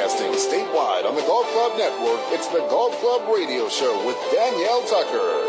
Broadcasting statewide on the Golf Club Network, it's the Golf Club Radio Show with Danielle Tucker.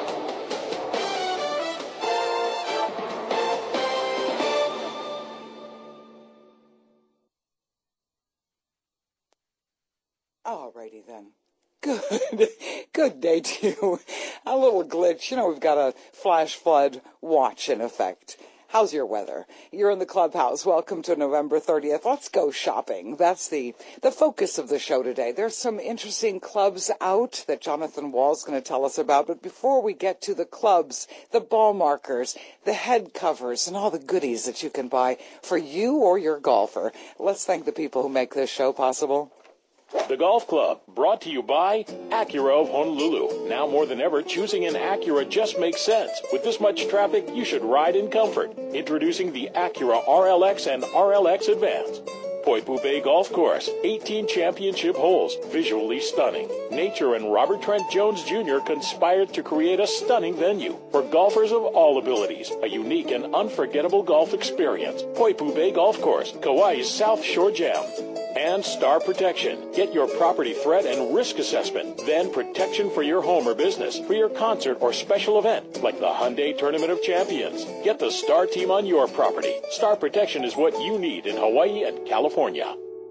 Alrighty then. Good day to you. A little glitch. You know, we've got a flash flood watch in effect. How's your weather? You're in the clubhouse. Welcome to November 30th. Let's go shopping. That's the focus of the show today. There's some interesting clubs out that Jonathan Wall's going to tell us about. But before we get to the clubs, the ball markers, the head covers, and all the goodies that you can buy for you or your golfer, let's thank the people who make this show possible. The Golf Club, brought to you by Acura of Honolulu. Now more than ever, choosing an Acura just makes sense. With this much traffic, you should ride in comfort. Introducing the Acura RLX and RLX Advance. Poipu Bay Golf Course, 18 championship holes, visually stunning. Nature and Robert Trent Jones Jr. conspired to create a stunning venue for golfers of all abilities. A unique and unforgettable golf experience. Poipu Bay Golf Course, Kauai's South Shore Jam. And Star Protection. Get your property threat and risk assessment. Then protection for your home or business, for your concert or special event, like the Hyundai Tournament of Champions. Get the Star Team on your property. Star Protection is what you need in Hawaii and California.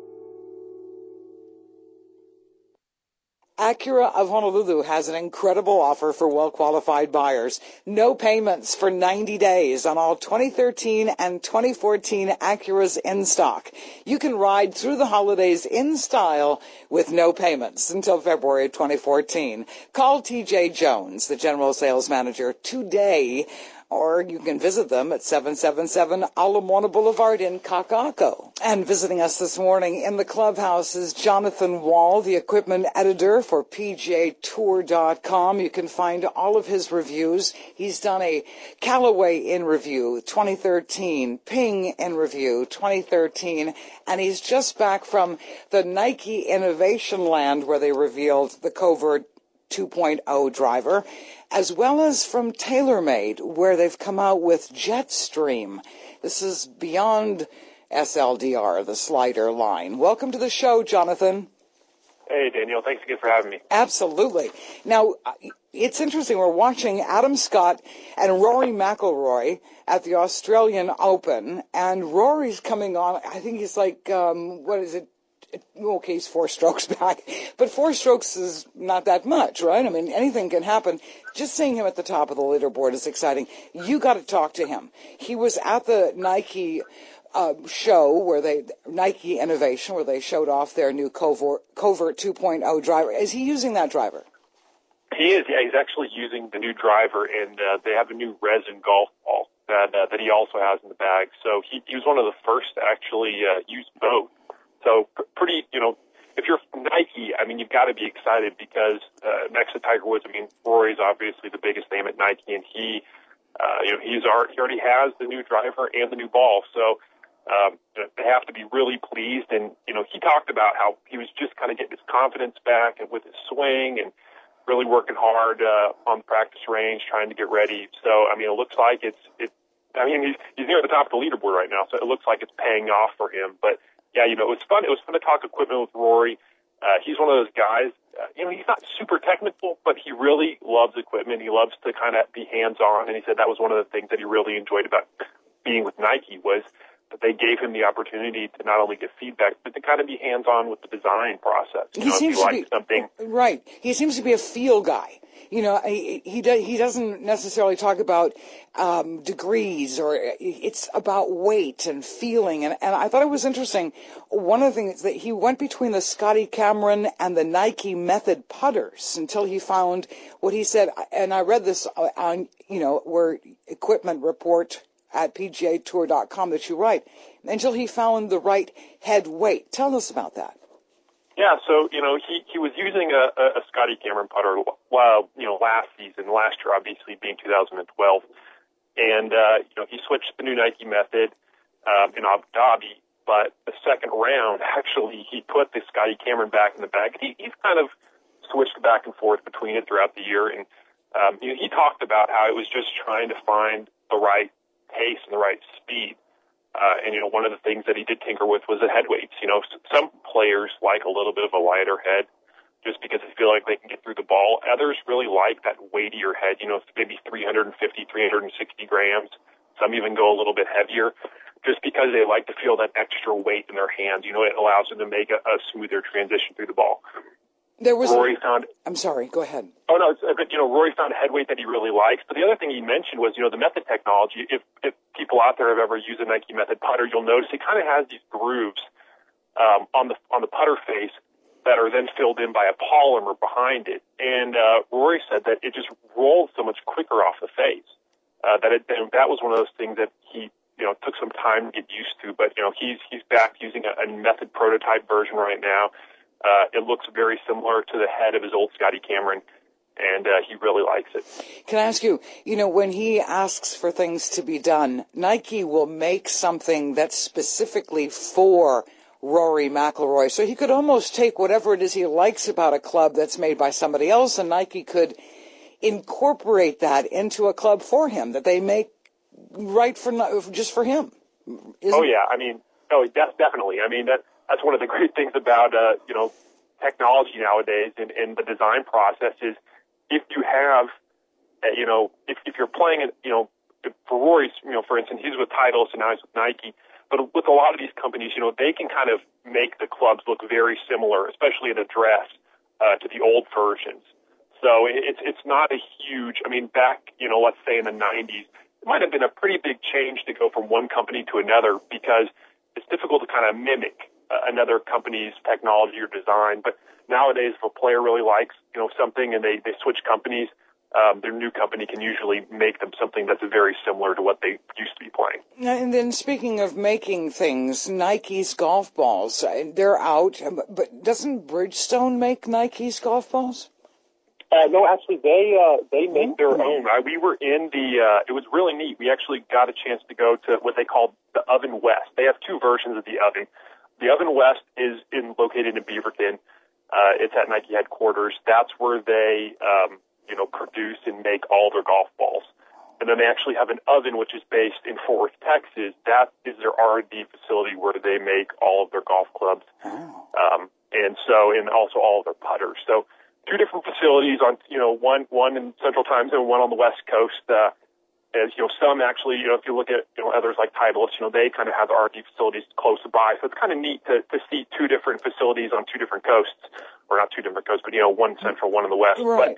Acura of Honolulu has an incredible offer for well-qualified buyers. No payments for 90 days on all 2013 and 2014 Acuras in stock. You can ride through the holidays in style with no payments until February 2014. Call T.J. Jones, the general sales manager, today, or you can visit them at 777 Ala Moana Boulevard in Kaka'ako. And visiting us this morning in the clubhouse is Jonathan Wall, the equipment editor for PGAtour.com. You can find all of his reviews. He's done a Callaway in review 2013, Ping in review 2013, and he's just back from the Nike Innovation Land where they revealed the Covert 2.0 driver, as well as from TaylorMade, where they've come out with Jetstream. This is beyond SLDR, the slider line. Welcome to the show, Jonathan. Hey, Daniel. Thanks again for having me. Absolutely. Now, it's interesting. We're watching Adam Scott and Rory McIlroy at the Australian Open, and Rory's coming on. I think he's like, what is it? Okay, he's 4 strokes back, but 4 strokes is not that much, right? I mean, anything can happen. Just seeing him at the top of the leaderboard is exciting. You got to talk to him. He was at the Nike show Nike Innovation, where they showed off their new Covert 2.0 driver. Is he using that driver? He is. Yeah, he's actually using the new driver, and they have a new resin golf ball that he also has in the bag. So he was one of the first to actually use both. So pretty, if you're Nike, I mean, you've got to be excited because next to Tiger Woods, I mean, Rory's obviously the biggest name at Nike, and he already has the new driver and the new ball. So they have to be really pleased. And he talked about how he was just kind of getting his confidence back and with his swing and really working hard on the practice range, trying to get ready. So I mean, it looks like he's near the top of the leaderboard right now. So it looks like it's paying off for him, but. Yeah, it was fun. It was fun to talk equipment with Rory. He's one of those guys, he's not super technical, but he really loves equipment. He loves to kind of be hands-on, and he said that was one of the things that he really enjoyed about being with Nike was that they gave him the opportunity to not only get feedback, but to kind of be hands-on with the design process. He seems to be something. Right. He seems to be a feel guy. He doesn't necessarily talk about degrees, or it's about weight and feeling. And I thought it was interesting. One of the things that he went between the Scotty Cameron and the Nike Method putters until he found what he said. And I read this on, where Equipment Report at PGAtour.com that you write, until he found the right head weight. Tell us about that. Yeah, so, he was using a Scotty Cameron putter, last season, last year obviously being 2012. And, he switched to the new Nike Method in Abu Dhabi, but the second round, actually, he put the Scotty Cameron back in the bag. He's kind of switched back and forth between it throughout the year. And, he talked about how it was just trying to find the right pace and the right speed. And one of the things that he did tinker with was the head weights. Some players like a little bit of a lighter head just because they feel like they can get through the ball. Others really like that weightier head, maybe 350, 360 grams. Some even go a little bit heavier just because they like to feel that extra weight in their hands. It allows them to make a smoother transition through the ball. Rory found... I'm sorry, go ahead. Oh, no, Rory found a head weight that he really likes. But the other thing he mentioned was, the Method technology. If people out there have ever used a Nike Method putter, you'll notice it kind of has these grooves on the putter face that are then filled in by a polymer behind it. And Rory said that it just rolled so much quicker off the face that was one of those things that he took some time to get used to. But he's back using a Method prototype version right now. It looks very similar to the head of his old Scotty Cameron, and he really likes it. Can I ask you, when he asks for things to be done, Nike will make something that's specifically for Rory McIlroy. So he could almost take whatever it is he likes about a club that's made by somebody else, and Nike could incorporate that into a club for him that they make just for him. Definitely. That's one of the great things about, technology nowadays and the design process is if you have, if you're playing it, for Rory's, for instance, he's with Titleist and now he's with Nike, but with a lot of these companies, they can kind of make the clubs look very similar, especially in the dress, to the old versions. So it's not a huge, back, let's say in the 90s, it might have been a pretty big change to go from one company to another because it's difficult to kind of mimic another company's technology or design. But nowadays, if a player really likes, something and they switch companies, their new company can usually make them something that's very similar to what they used to be playing. And then speaking of making things, Nike's golf balls, they're out, but doesn't Bridgestone make Nike's golf balls? No, actually, they make their own. We were in it was really neat. We actually got a chance to go to what they call the Oven West. They have two versions of the Oven. The Oven West is located in Beaverton. It's at Nike headquarters. That's where they, produce and make all their golf balls. And then they actually have an Oven, which is based in Fort Worth, Texas. That is their R&D facility where they make all of their golf clubs. Oh. And also all of their putters. So two different facilities on, one in Central Time Zone, one on the West Coast. As some actually, if you look at others like Titleist, they kind of have the R&D facilities close by. So it's kind of neat to see two different facilities on two different coasts, or not two different coasts, but one central, one in the west. Right. But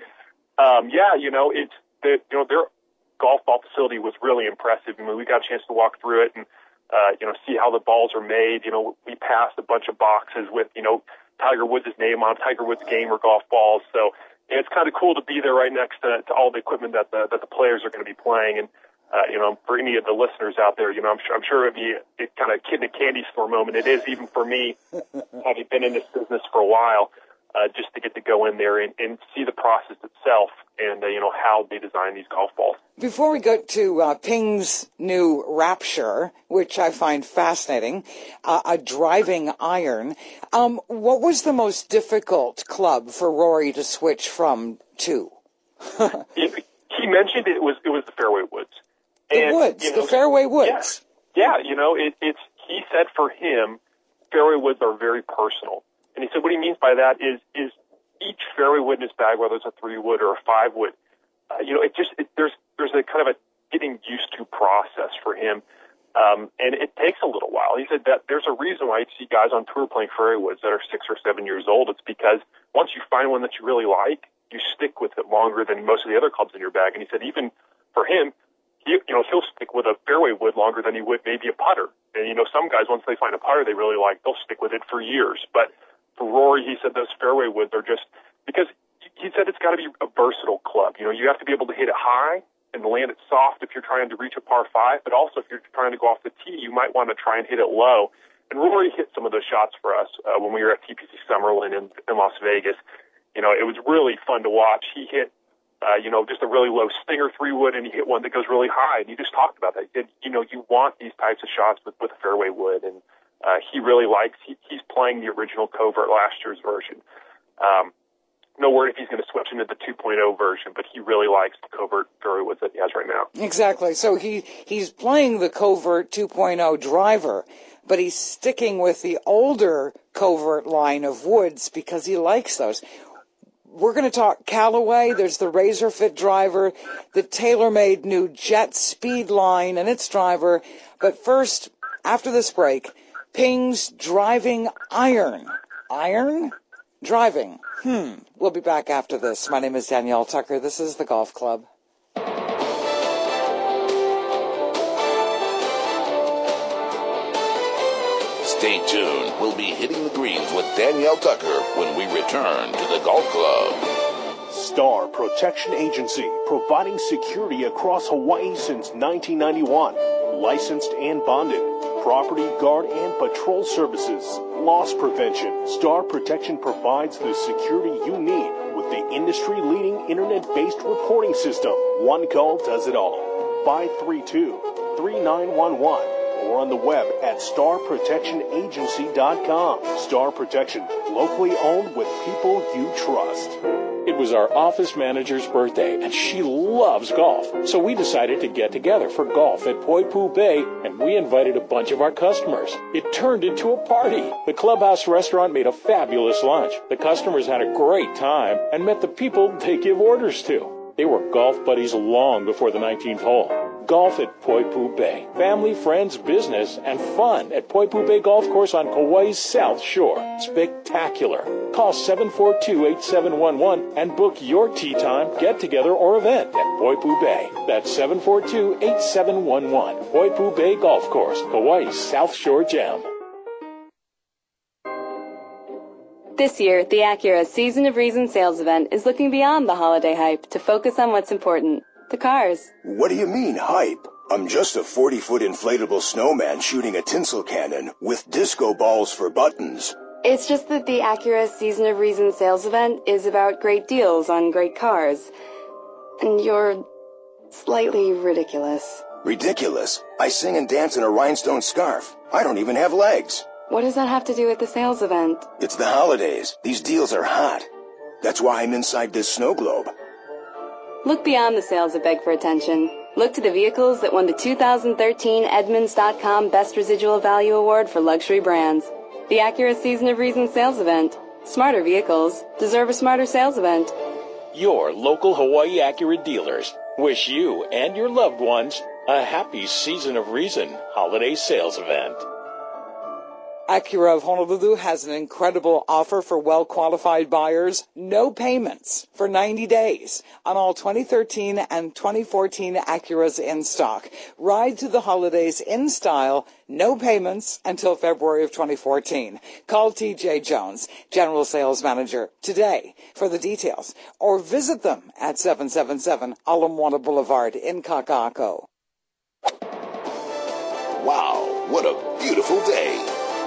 it's their golf ball facility was really impressive. We got a chance to walk through it and see how the balls are made. We passed a bunch of boxes with Tiger Woods' name on Tiger Woods gamer golf balls. So it's kind of cool to be there right next to all the equipment that the players are going to be playing. And, for any of the listeners out there, I'm sure it'd be a kind of kid in a candy store moment. It is even for me, having been in this business for a while, just to get to go in there and see the process itself and, how they design these golf balls. Before we go to Ping's new Rapture, which I find fascinating, a driving iron, what was the most difficult club for Rory to switch from to? He mentioned it was the Fairway Woods. The Fairway Woods. Yeah, he said for him, Fairway Woods are very personal. And he said what he means by that is each fairway wood in his bag, whether it's a 3-wood or a 5-wood, there's a kind of a getting used to process for him. And it takes a little while. He said that there's a reason why you see guys on tour playing fairway woods that are 6 or 7 years old. It's because once you find one that you really like, you stick with it longer than most of the other clubs in your bag. And he said even for him, he'll stick with a fairway wood longer than he would maybe a putter. And, some guys, once they find a putter they really like, they'll stick with it for years. But for Rory, he said those fairway woods are just because he said it's got to be a versatile club. You have to be able to hit it high and land it soft if you're trying to reach a par 5, but also if you're trying to go off the tee, you might want to try and hit it low. And Rory hit some of those shots for us when we were at TPC Summerlin in Las Vegas. It was really fun to watch. He hit, just a really low stinger 3-wood, and he hit one that goes really high. And he just talked about that. He said, you want these types of shots with a fairway wood, and he really likes. He's playing the original Covert last year's version. no word if he's going to switch into the 2.0 version, but he really likes the Covert very with it he has right now. Exactly. So he's playing the Covert 2.0 driver, but he's sticking with the older Covert line of woods because he likes those. We're going to talk Callaway. There's the Razor Fit driver, the tailor-made new Jet Speed line and its driver. But first, after this break, Ping's driving iron. Iron? Driving. We'll be back after this. My name is Danielle Tucker. This is the Golf Club. Stay tuned. We'll be hitting the greens with Danielle Tucker when we return to the Golf Club. Star Protection Agency, providing security across Hawaii since 1991. Licensed and bonded. Property, guard, and patrol services. Loss prevention. Star Protection provides the security you need with the industry-leading internet-based reporting system. One call does it all. 532-3911. Or on the web at starprotectionagency.com. Star Protection, locally owned with people you trust. It was our office manager's birthday, and she loves golf. So we decided to get together for golf at Poipu Bay, and we invited a bunch of our customers. It turned into a party. The Clubhouse restaurant made a fabulous lunch. The customers had a great time and met the people they give orders to. They were golf buddies long before the 19th hole. Golf at Poipu Bay. Family, friends, business, and fun at Poipu Bay Golf Course on Kauai's South Shore. Spectacular. Call 742-8711 and book your tee time, get-together, or event at Poipu Bay. That's 742-8711. Poipu Bay Golf Course, Kauai's South Shore Gem. This year, the Acura Season of Reason sales event is looking beyond the holiday hype to focus on what's important. The cars. What do you mean, hype? I'm just a 40-foot inflatable snowman shooting a tinsel cannon with disco balls for buttons. It's just that the Acura Season of Reason sales event is about great deals on great cars. And you're slightly ridiculous. Ridiculous? I sing and dance in a rhinestone scarf. I don't even have legs. What does that have to do with the sales event? It's the holidays. These deals are hot. That's why I'm inside this snow globe. Look beyond the sales that beg for attention. Look to the vehicles that won the 2013 Edmunds.com Best Residual Value Award for luxury brands. The Acura Season of Reason sales event. Smarter vehicles deserve a smarter sales event. Your local Hawaii Acura dealers wish you and your loved ones a happy Season of Reason holiday sales event. Acura of Honolulu has an incredible offer for well-qualified buyers. No payments for 90 days on all 2013 and 2014 Acuras in stock. Ride to the holidays in style. No payments until February of 2014. Call T.J. Jones, General Sales Manager, today for the details. Or visit them at 777 Ala Moana Boulevard in Kaka'ako. Wow, what a beautiful day.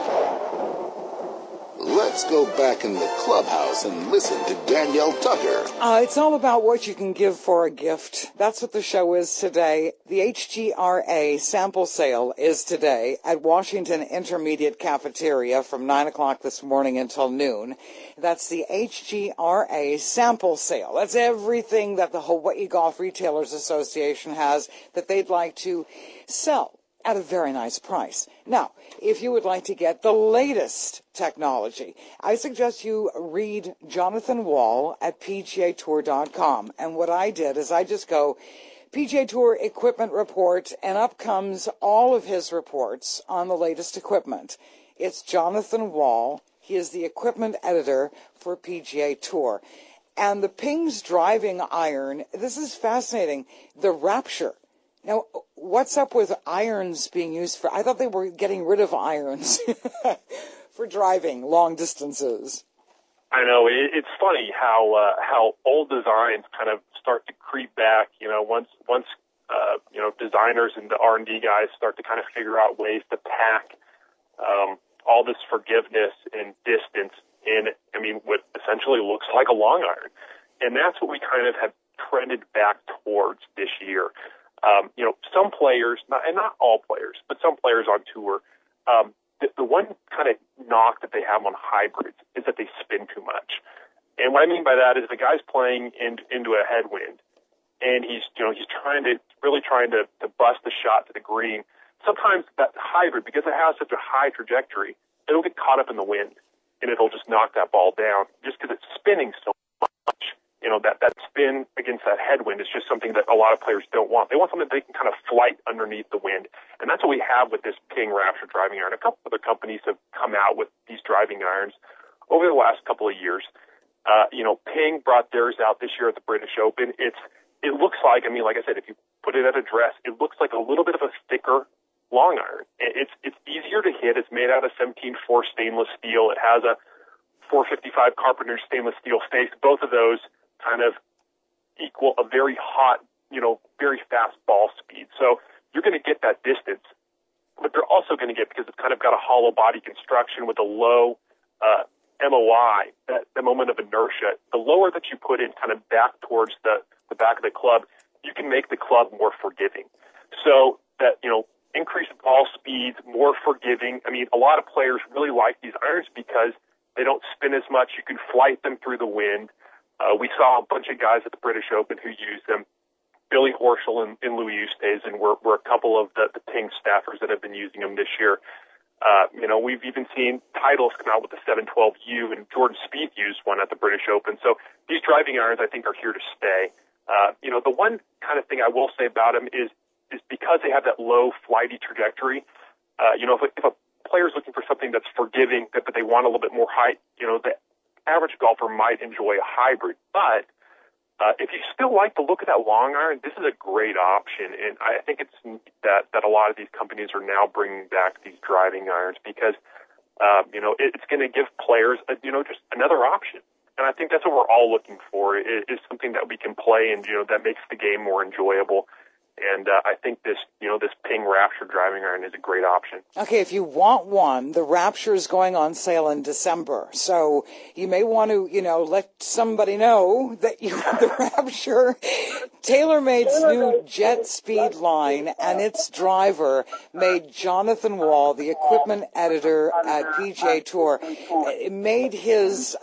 Let's go back in the clubhouse and listen to Danielle Tucker. It's all about what you can give for a gift. That's what the show is today. The HGRA sample sale is today at Washington Intermediate Cafeteria from 9 o'clock this morning until noon. That's the HGRA sample sale. That's everything that the Hawaii Golf Retailers Association has that they'd like to sell at a very nice price. Now, if you would like to get the latest technology, I suggest you read Jonathan Wall at PGAtour.com. And what I did is I just go PGA Tour Equipment Report, and up comes all of his reports on the latest equipment. It's Jonathan Wall. He is the equipment editor for PGA Tour. And the Ping's driving iron, this is fascinating, the Rapture. Now, what's up with irons being used for? I thought they were getting rid of irons for driving long distances. I know it's funny how old designs kind of start to creep back. You know, once designers and the R&D guys start to kind of figure out ways to pack all this forgiveness and distance in. I mean, what essentially looks like a long iron, and that's what we kind of have trended back towards this year. Some players, not all players, but some players on tour, the one kind of knock that they have on hybrids is that they spin too much. And what I mean by that is the guy's playing into a headwind, and he's trying to bust the shot to the green. Sometimes that hybrid, because it has such a high trajectory, it'll get caught up in the wind, and it'll just knock that ball down just because it's spinning so much. That spin against that headwind is just something that a lot of players don't want. They want something that they can kind of flight underneath the wind. And that's what we have with this Ping Rapture driving iron. A couple other companies have come out with these driving irons over the last couple of years. Ping brought theirs out this year at the British Open. It looks like, like I said, if you put it at address, it looks like a little bit of a thicker long iron. It's easier to hit. It's made out of 17-4 stainless steel. It has a 455 Carpenter stainless steel face. Both of those kind of equal a very hot, very fast ball speed. So you're going to get that distance, but they're also going to get, because it's kind of got a hollow body construction with a low MOI, that the moment of inertia, the lower that you put it kind of back towards the back of the club, you can make the club more forgiving. So that, increased ball speeds, more forgiving. A lot of players really like these irons because they don't spin as much. You can flight them through the wind. We saw a bunch of guys at the British Open who used them. Billy Horschel and Louis Oosthuizen were a couple of the Ping staffers that have been using them this year. We've even seen titles come out with the 712U, and Jordan Spieth used one at the British Open. So these driving irons, I think, are here to stay. The one kind of thing I will say about them is because they have that low flighty trajectory. If a player's looking for something that's forgiving, that they want a little bit more height, the average golfer might enjoy a hybrid. But if you still like the look of that long iron, this is a great option. And I think it's neat that a lot of these companies are now bringing back these driving irons because, it's going to give players, just another option. And I think that's what we're all looking for is something that we can play and, that makes the game more enjoyable. And I think this Ping Rapture driving iron is a great option. Okay, if you want one, the Rapture is going on sale in December. So you may want to, let somebody know that you want the Rapture. TaylorMade's new Jet Speed line and its driver made Jonathan Wall, the equipment editor at PGA Tour, made his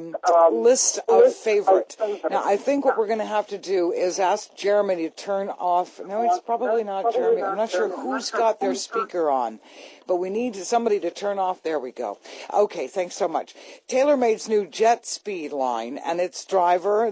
list of favorite. Now, I think what we're going to have to do is ask Jeremy to turn off. No, it's probably not Jeremy. I'm not sure who's got their speaker on, but we need somebody to turn off. There we go. Okay, thanks so much. TaylorMade's new Jet Speed line and its driver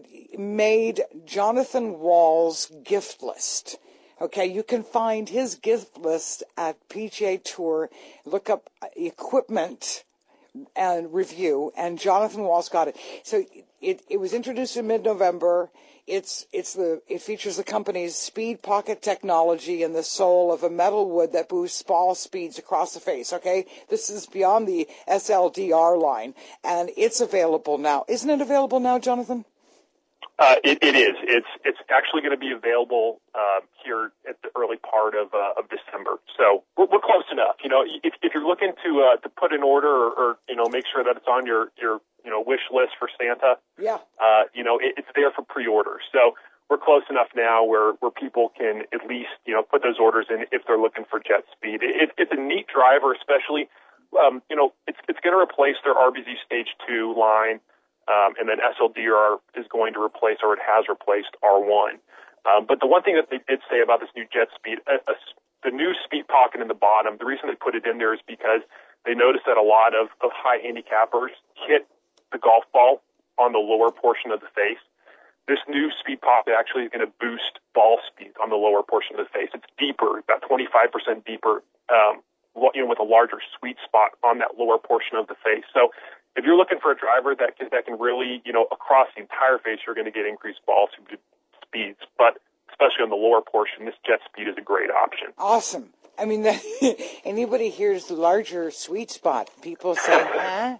made Jonathan Wall's gift list. Okay, you can find his gift list at PGA Tour. Look up equipment and review, and Jonathan Wall's got it. So it was introduced in mid-November. It features the company's speed pocket technology in the sole of a metal wood that boosts ball speeds across the face. Okay, this is beyond the SLDR line, and it's available now. Isn't it available now, Jonathan? It is. It's actually going to be available here at the early part of December. So we're close enough. If you're looking to put an order or make sure that it's on your wish list for Santa, yeah, it's there for pre-order. So we're close enough now where people can at least put those orders in if they're looking for Jet Speed. It's a neat driver, especially it's going to replace their RBZ Stage 2 line. And then SLDR is going to replace, or it has replaced, R1. But the one thing that they did say about this new Jet Speed, the new speed pocket in the bottom, the reason they put it in there is because they noticed that a lot of high handicappers hit the golf ball on the lower portion of the face. This new speed pocket actually is going to boost ball speed on the lower portion of the face. It's deeper, about 25% deeper, with a larger sweet spot on that lower portion of the face. So if you're looking for a driver that can really, across the entire face, you're going to get increased ball speeds. But especially on the lower portion, this Jet Speed is a great option. Awesome. I mean, anybody hears the larger sweet spot, people say, huh?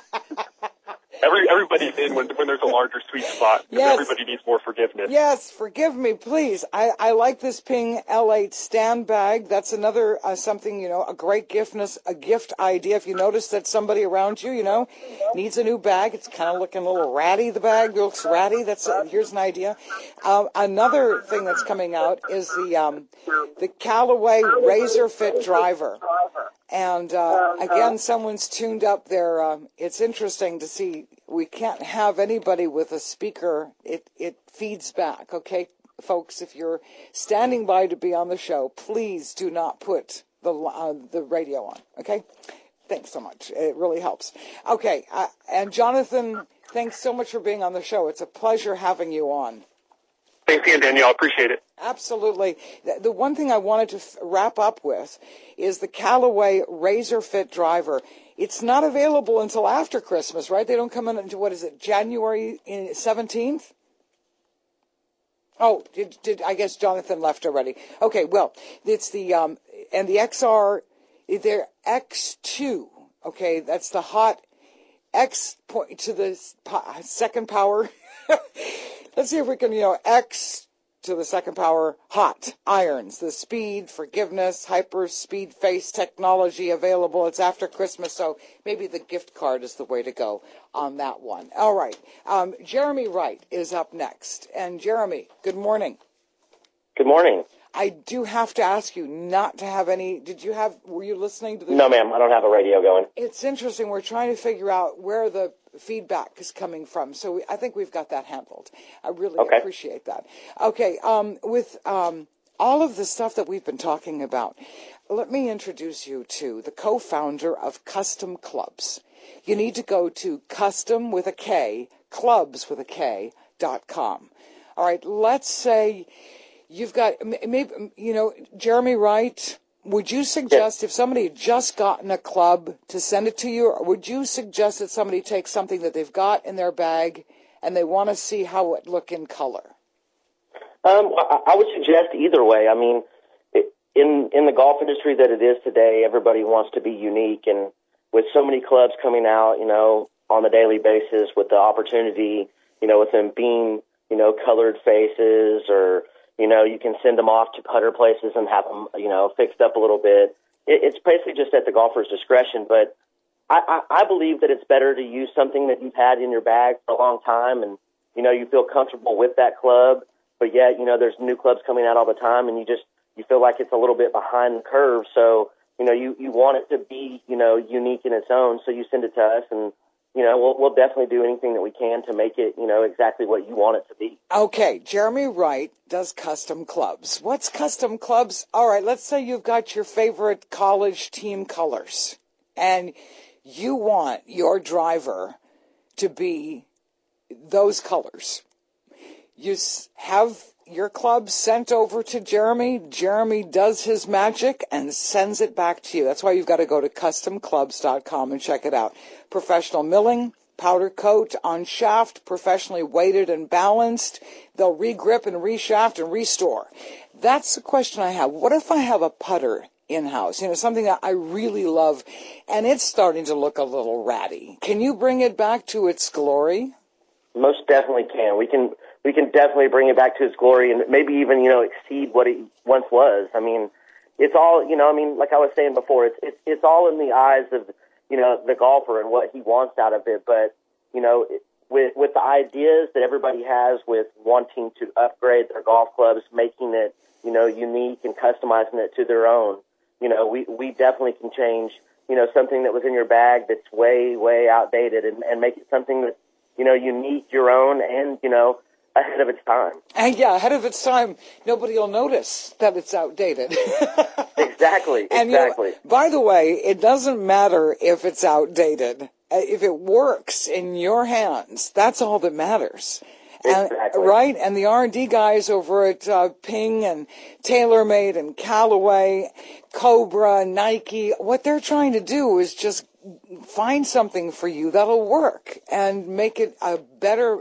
Everybody's in when there's a larger sweet spot. Yes. Everybody needs more forgiveness. Yes, forgive me, please. I like this Ping L8 stand bag. That's another something, a great gift idea. If you notice that somebody around you, needs a new bag, it's kind of looking a little ratty. The bag looks ratty. Here's an idea. Another thing that's coming out is the Callaway Razor Fit driver. And again, someone's tuned up their. It's interesting to see we can't have anybody with a speaker. It feeds back, okay? Folks, if you're standing by to be on the show, please do not put the radio on, okay? Thanks so much. It really helps. Okay, and Jonathan, thanks so much for being on the show. It's a pleasure having you on. Thanks again, Danielle. I appreciate it. Absolutely. The one thing I wanted to wrap up with is the Callaway Razor Fit driver. It's not available until after Christmas, right? They don't come in until, what is it, January 17th? Oh, did I guess Jonathan left already. Okay, well, it's the, and the XR, they're X2, okay? That's the hot X point to the second power. Let's see if we can, X to the second power hot irons. The speed, forgiveness, hyper speed face technology available. It's after Christmas, so maybe the gift card is the way to go on that one. All right. Jeremy Wright is up next. And Jeremy, good morning. Good morning. I do have to ask you not to have any, were you listening to the No, ma'am, I don't have a radio going. It's interesting. We're trying to figure out where the feedback is coming from. So I think we've got that handled. I really appreciate that. Okay, with all of the stuff that we've been talking about, let me introduce you to the co-founder of Custom Clubs. You need to go to custom with a K, clubs.com. All right, let's say you've got, maybe, Jeremy Wright, would you suggest if somebody had just gotten a club to send it to you, or would you suggest that somebody takes something that they've got in their bag and they want to see how it look in color? I would suggest either way. I mean, in the golf industry that it is today, everybody wants to be unique, and with so many clubs coming out, on a daily basis, with the opportunity, with them being, colored faces, or you can send them off to putter places and have them, fixed up a little bit. It's basically just at the golfer's discretion. But I believe that it's better to use something that you've had in your bag for a long time, and, you feel comfortable with that club. But yet, there's new clubs coming out all the time, and you feel like it's a little bit behind the curve. So, you want it to be, unique in its own. So you send it to us, and we'll definitely do anything that we can to make it, exactly what you want it to be. Okay, Jeremy Wright does Custom Clubs. What's Custom Clubs? All right, let's say you've got your favorite college team colors, and you want your driver to be those colors. You have your club sent over to Jeremy. Jeremy does his magic and sends it back to you. That's why you've got to go to customclubs.com and check it out. Professional milling, powder coat on shaft, professionally weighted and balanced. They'll re-grip and re-shaft and restore. That's the question I have. What if I have a putter in-house, something that I really love, and it's starting to look a little ratty? Can you bring it back to its glory? Most definitely can. We can definitely bring it back to its glory, and maybe even, exceed what it once was. I mean, it's all, like I was saying before, it's all in the eyes of, the golfer and what he wants out of it. But, with the ideas that everybody has with wanting to upgrade their golf clubs, making it, unique and customizing it to their own, we definitely can change, something that was in your bag that's way, way outdated and make it something that's, unique, your own, and, ahead of its time. And ahead of its time, nobody will notice that it's outdated. Exactly. And by the way, it doesn't matter if it's outdated. If it works in your hands, that's all that matters. Exactly. Right? And the R&D guys over at Ping and TaylorMade and Callaway, Cobra, Nike, what they're trying to do is just find something for you that'll work and make it a better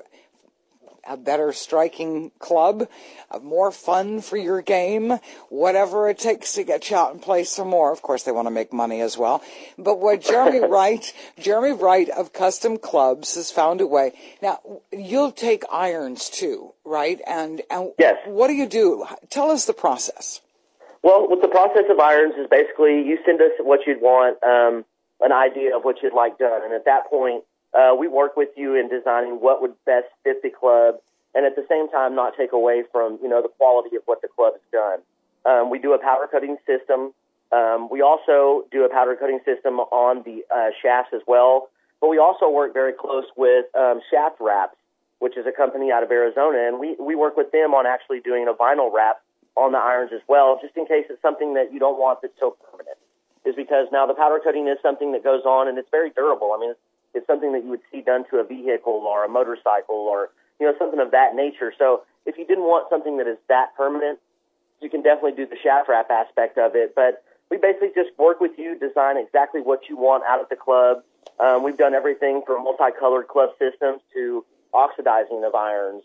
striking club, more fun for your game, whatever it takes to get you out and play some more. Of course, they want to make money as well. But what Jeremy Wright of Custom Clubs has found a way. Now, you'll take irons too, right? And yes. What do you do? Tell us the process. Well, with the process of irons is basically you send us what you'd want, an idea of what you'd like done. And at that point, we work with you in designing what would best fit the club, and at the same time not take away from, the quality of what the club has done. We do a powder coating system. We also do a powder coating system on the shafts as well. but we also work very close with Shaft Wraps, which is a company out of Arizona, and we work with them on actually doing a vinyl wrap on the irons as well, just in case it's something that you don't want that's so permanent. Is because now the powder coating is something that goes on, and it's very durable. I mean, it's something that you would see done to a vehicle or a motorcycle or, something of that nature. So if you didn't want something that is that permanent, you can definitely do the shaft wrap aspect of it. But we basically just work with you, design exactly what you want out of the club. We've done everything from multicolored club systems to oxidizing of irons,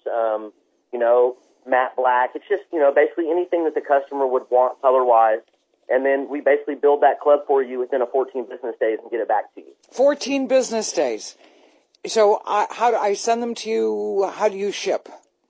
matte black. It's just, basically anything that the customer would want color-wise. And then we basically build that club for you within 14 business days and get it back to you. 14 business days. So how do I send them to you? How do you ship?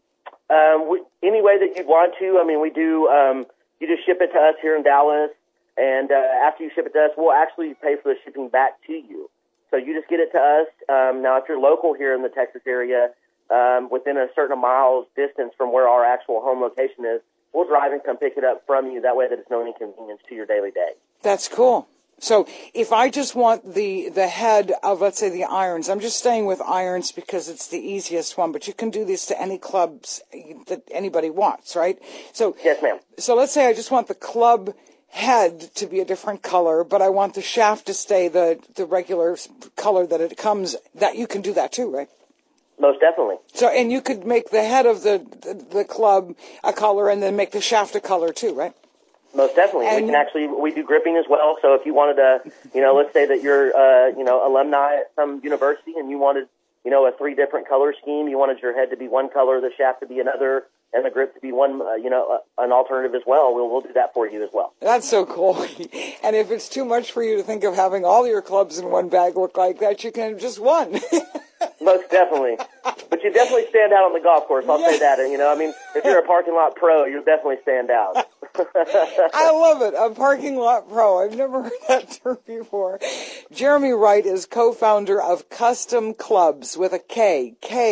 Any way that you'd want to. I mean, we do, you just ship it to us here in Dallas. And after you ship it to us, we'll actually pay for the shipping back to you. So you just get it to us. Now, if you're local here in the Texas area, within a certain miles distance from where our actual home location is, we'll drive and come pick it up from you. That way that it's no inconvenience to your daily day. That's cool. So if I just want the head of, let's say, the irons, I'm just staying with irons because it's the easiest one, but you can do this to any clubs that anybody wants, right? So yes, ma'am. So let's say I just want the club head to be a different color, but I want the shaft to stay the regular color that it comes. That you can do that too, right? Most definitely. So, and you could make the head of the club a color and then make the shaft a color too, right? Most definitely. And we do gripping as well. So if you wanted to, let's say that you're, alumni at some university and you wanted, a 3 different color scheme, you wanted your head to be one color, the shaft to be another, and the grip to be one, an alternative as well. We'll do that for you as well. That's so cool. And if it's too much for you to think of having all your clubs in one bag look like that, you can have just one. Most definitely. But you definitely stand out on the golf course, I'll say that. And, if you're a parking lot pro, you'll definitely stand out. I love it. A parking lot pro. I've never heard that term before. Jeremy Wright is co-founder of Custom Clubs with a K.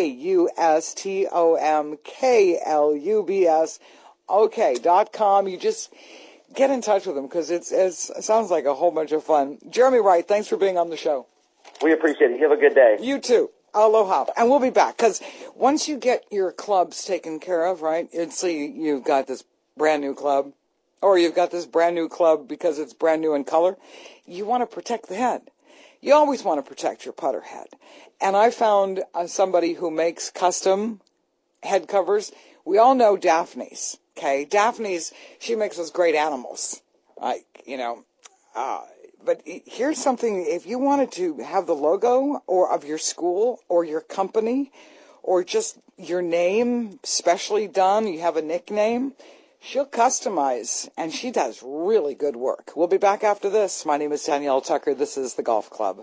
KUSTOMKLUBS. Okay.com. You just get in touch with him because it sounds like a whole bunch of fun. Jeremy Wright, thanks for being on the show. We appreciate it. You have a good day. You too. Aloha. And we'll be back because once you get your clubs taken care of, right, you've got this brand new club, or you've got this brand new club because it's brand new in color, you want to protect the head. You always want to protect your putter head. And I found somebody who makes custom head covers. We all know Daphne's, okay? Daphne's, she makes those great animals, like, but here's something, if you wanted to have the logo or of your school or your company or just your name specially done, you have a nickname, she'll customize, and she does really good work. We'll be back after this. My name is Danielle Tucker. This is The Golf Club.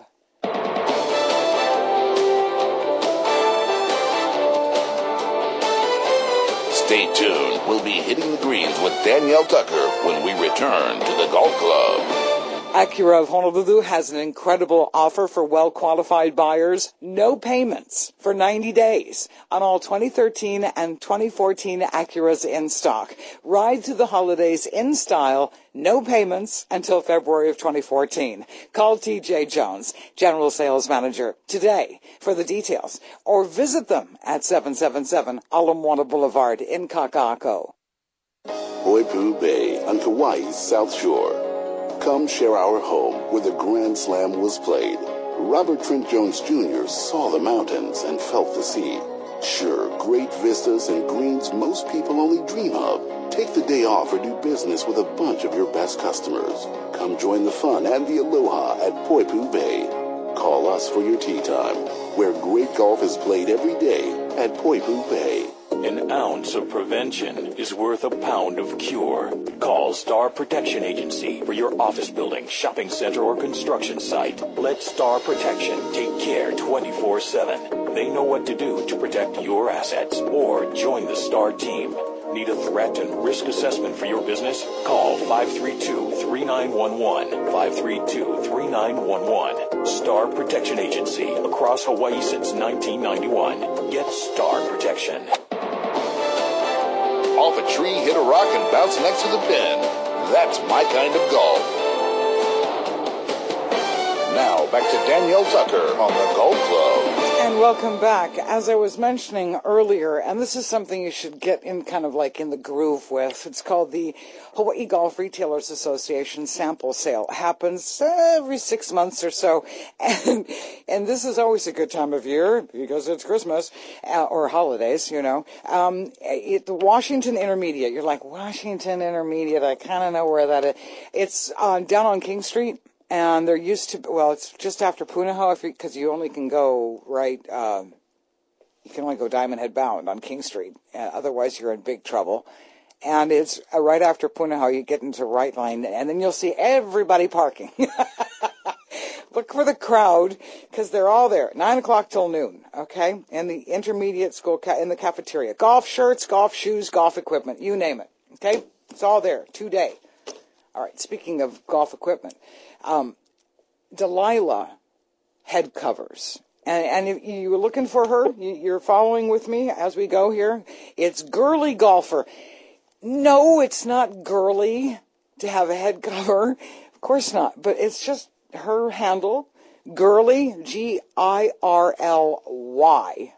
Stay tuned. We'll be hitting the greens with Danielle Tucker when we return to The Golf Club. Acura of Honolulu has an incredible offer for well-qualified buyers. No payments for 90 days on all 2013 and 2014 Acuras in stock. Ride through the holidays in style, no payments until February of 2014. Call T.J. Jones, General Sales Manager, today for the details, or visit them at 777 Ala Moana Boulevard in Kaka'ako. Poipu Bay on Kauai's South Shore. Come share our home where the Grand Slam was played. Robert Trent Jones Jr. saw the mountains and felt the sea. Sure, great vistas and greens most people only dream of. Take the day off or do business with a bunch of your best customers. Come join the fun and the aloha at Poipu Bay. Call us for your tee time, where great golf is played every day at Poipu Bay. An ounce of prevention is worth a pound of cure. Call Star Protection Agency for your office building, shopping center, or construction site. Let Star Protection take care 24/7. They know what to do to protect your assets. Or join the Star team. Need a threat and risk assessment for your business? Call 532-3911. 532-3911. Star Protection Agency. Across Hawaii since 1991. Get Star Protection. Off a tree, hit a rock, and bounce next to the pin. That's my kind of golf. Now, back to Danielle Tucker on the Golf Club. And welcome back. As I was mentioning earlier, and this is something you should get in kind of like in the groove with, it's called the Hawaii Golf Retailers Association Sample Sale. It happens every 6 months or so. And this is always a good time of year because it's Christmas or holidays, you know. The Washington Intermediate. You're like, Washington Intermediate, I kind of know where that is. It's down on King Street. And there used to, well, it's just after Punahou, because you only can go right, you can only go Diamond Head bound on King Street. Otherwise, you're in big trouble. And it's right after Punahou, you get into Right Line, and then you'll see everybody parking. Look for the crowd, because they're all there, 9 o'clock till noon, okay? In the intermediate school, in the cafeteria. Golf shirts, golf shoes, golf equipment, you name it, okay? It's all there, today. All right, speaking of golf equipment, Delilah head covers. And if you were looking for her, you're following with me as we go here. It's Girly Golfer. No, it's not girly to have a head cover. Of course not. But it's just her handle, Girly, Girly,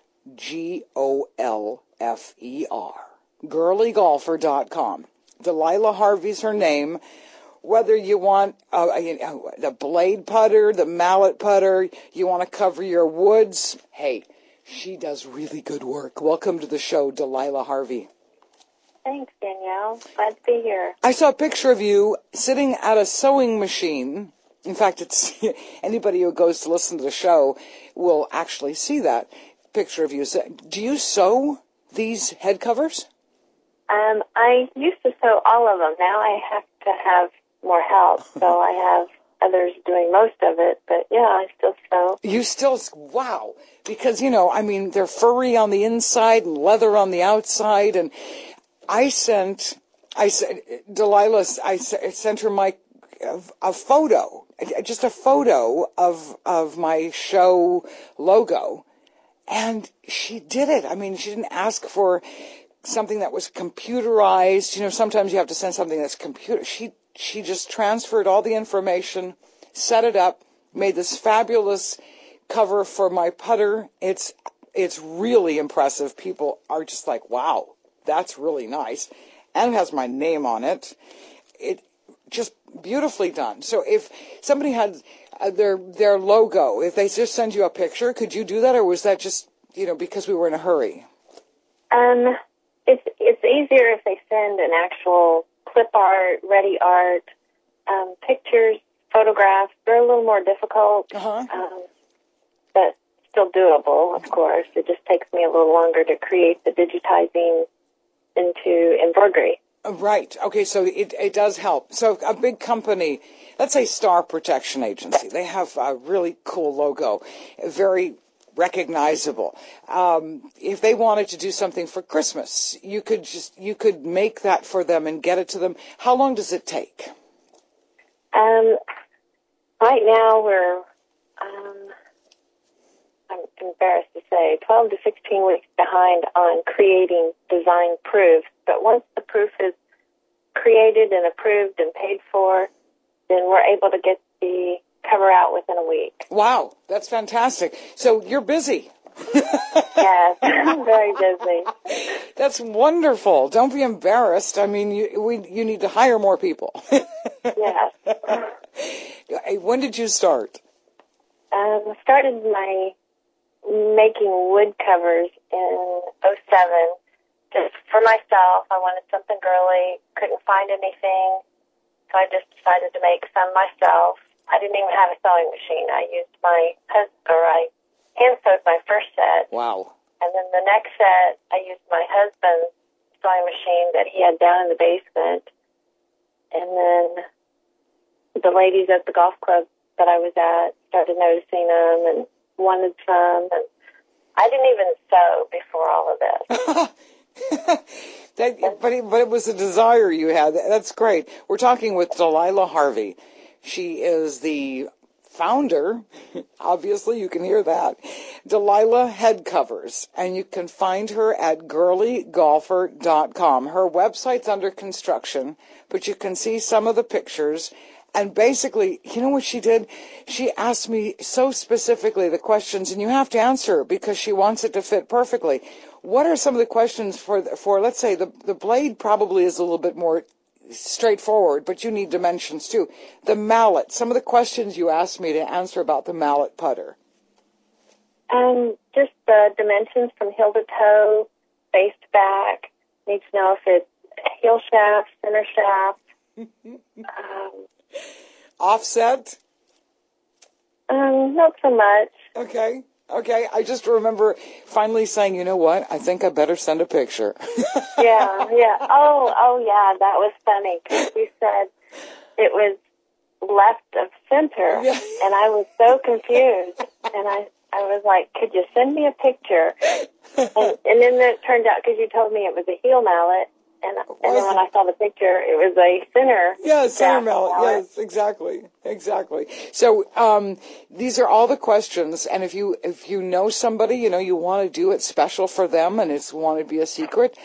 Golfer, GirlyGolfer.com. Delilah Harvey's her name. Whether you want the blade putter, the mallet putter, you want to cover your woods, hey, she does really good work. Welcome to the show, Delilah Harvey. Thanks, Danielle. Glad to be here. I saw a picture of you sitting at a sewing machine. In fact, it's anybody who goes to listen to the show will actually see that picture of you. Do you sew these head covers? I used to sew all of them. Now I have to have more help, so I have others doing most of it, but yeah, I still sew. You still, wow, because, you know, I mean, they're furry on the inside and leather on the outside, and I sent Delilah, I sent her a photo, just a photo of my show logo, and she did it. I mean, she didn't ask for something that was computerized. You know, sometimes you have to send something that's computer. She just transferred all the information, set it up, made this fabulous cover for my putter. It's really impressive. People are just like, wow, that's really nice. And it has my name on it. It just beautifully done. So if somebody had their logo, if they just send you a picture, could you do that? Or was that just, you know, because we were in a hurry? It's easier if they send an actual clip art, ready art, pictures, photographs. They're a little more difficult, but still doable, of course. It just takes me a little longer to create the digitizing into embroidery. Right. Okay, so it does help. So a big company, let's say Star Protection Agency, they have a really cool logo, very recognizable. If they wanted to do something for Christmas, you could make that for them and get it to them. How long does it take? Right now we're, I'm embarrassed to say, 12 to 16 weeks behind on creating design proofs. But once the proof is created and approved and paid for, then we're able to get the cover out within a week. Wow, that's fantastic. So you're busy. Yes, I'm very busy. That's wonderful. Don't be embarrassed. I mean, you need to hire more people. Yes. When did you start? I started my making wood covers in 2007. Just for myself. I wanted something girly. Couldn't find anything. So I just decided to make some myself. I didn't even have a sewing machine. I used I hand sewed my first set. Wow. And then the next set, I used my husband's sewing machine that he had down in the basement. And then the ladies at the golf club that I was at started noticing them and wanted some. And I didn't even sew before all of this. But it was a desire you had. That's great. We're talking with Delilah Harvey. She is the founder, obviously you can hear that, Delilah Head Covers, and you can find her at GirlyGolfer.com. Her website's under construction, but you can see some of the pictures And basically, you know what she did? She asked me so specifically the questions, and you have to answer because she wants it to fit perfectly. What are some of the questions for let's say, the blade probably is a little bit more straightforward, but you need dimensions too. The mallet, some of the questions you asked me to answer about the mallet putter. Just the dimensions from heel to toe, face to back. Need to know if it's heel shaft, center shaft. Offset? Not so much. Okay. I just remember finally saying, you know what? I think I better send a picture. Yeah. Oh, yeah, that was funny because you said it was left of center, and I was so confused, and I was like, could you send me a picture? And then it turned out, because you told me it was a heel mallet, and then when I saw the picture, it was a center. Yeah, center mallet. Yes, exactly. So these are all the questions, and if you know somebody, you want to do it special for them, and it's want to be a secret,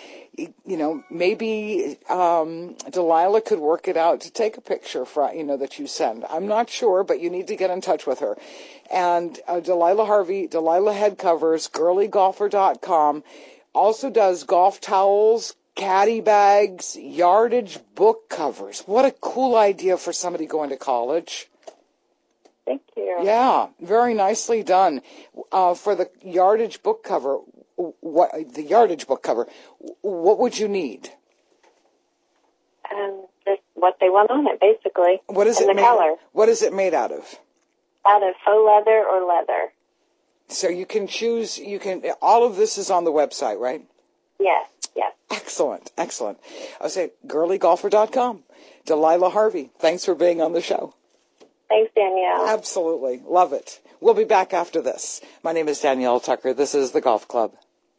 maybe Delilah could work it out to take a picture that you send. I'm not sure, but you need to get in touch with her. And Delilah Harvey, Delilah Head Covers, girlygolfer.com, also does golf towels, caddy bags, yardage book covers. What a cool idea for somebody going to college. Thank you. Yeah, very nicely done. For the yardage book cover, what would you need? Just what they want on it, basically. What is and it the color. What is it made out of? Out of faux leather or leather. So you can choose, all of this is on the website, right? Yes. Excellent. I'll say girlygolfer.com. Delilah Harvey, thanks for being on the show. Thanks, Danielle. Absolutely. Love it. We'll be back after this. My name is Danielle Tucker. This is The Golf Club.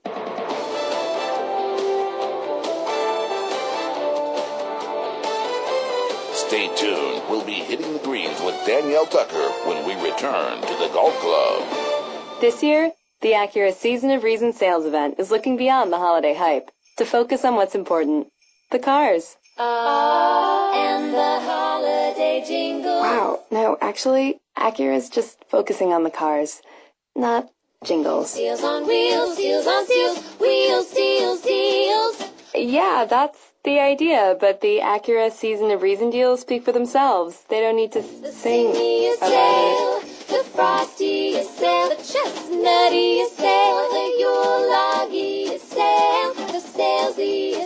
Stay tuned. We'll be hitting the greens with Danielle Tucker when we return to the Golf Club. This year, the Acura Season of Reason sales event is looking beyond the holiday hype to focus on what's important. The cars. And the holiday jingle. Wow, no, actually, Acura's just focusing on the cars, not jingles. Deals on wheels, deals on steels, wheels, deals, deals. Yeah, that's the idea, but the Acura Season of Reason deals speak for themselves. They don't need to sing about it. The frosty sale, the chestnutty sale, the Yule-loggy sale, the salesy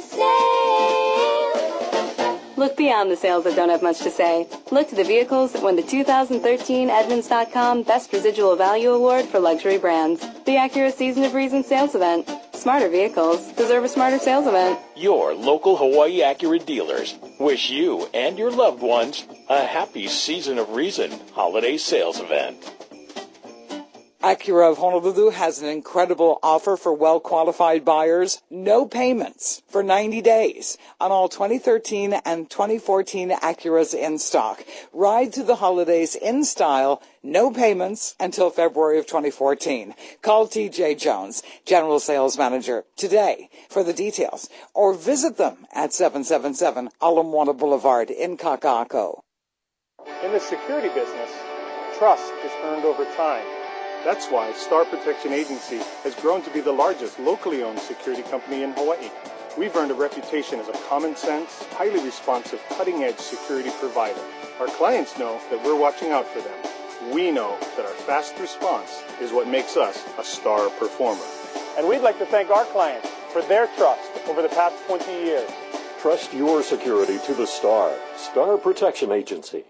sale. Look beyond the sales that don't have much to say. Look to the vehicles that won the 2013 Edmunds.com Best Residual Value Award for luxury brands. The Acura Season of Reason sales event. Smarter vehicles deserve a smarter sales event. Your local Hawaii Acura dealers wish you and your loved ones a happy Season of Reason holiday sales event. Acura of Honolulu has an incredible offer for well-qualified buyers. No payments for 90 days on all 2013 and 2014 Acuras in stock. Ride through the holidays in style. No payments until February of 2014. Call T.J. Jones, General Sales Manager, today for the details, or visit them at 777 Ala Moana Boulevard in Kaka'ako. In the security business, trust is earned over time. That's why Star Protection Agency has grown to be the largest locally owned security company in Hawaii. We've earned a reputation as a common sense, highly responsive, cutting-edge security provider. Our clients know that we're watching out for them. We know that our fast response is what makes us a star performer. And we'd like to thank our clients for their trust over the past 20 years. Trust your security to the Star. Star Protection Agency.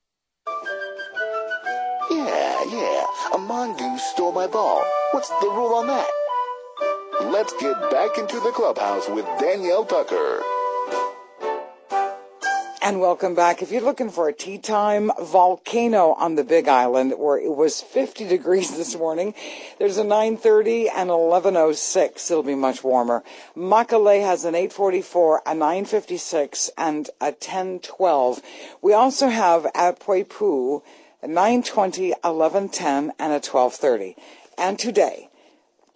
Yeah, a mongoose stole my ball. What's the rule on that? Let's get back into the clubhouse with Danielle Tucker. And welcome back. If you're looking for a tea time volcano on the Big Island, where it was 50 degrees this morning, there's a 9:30 and 11:06. It'll be much warmer. Makale has an 8:44, a 9:56, and a 10:12. We also have at Poipu a 9:20, 11:10, and a 12:30. And today,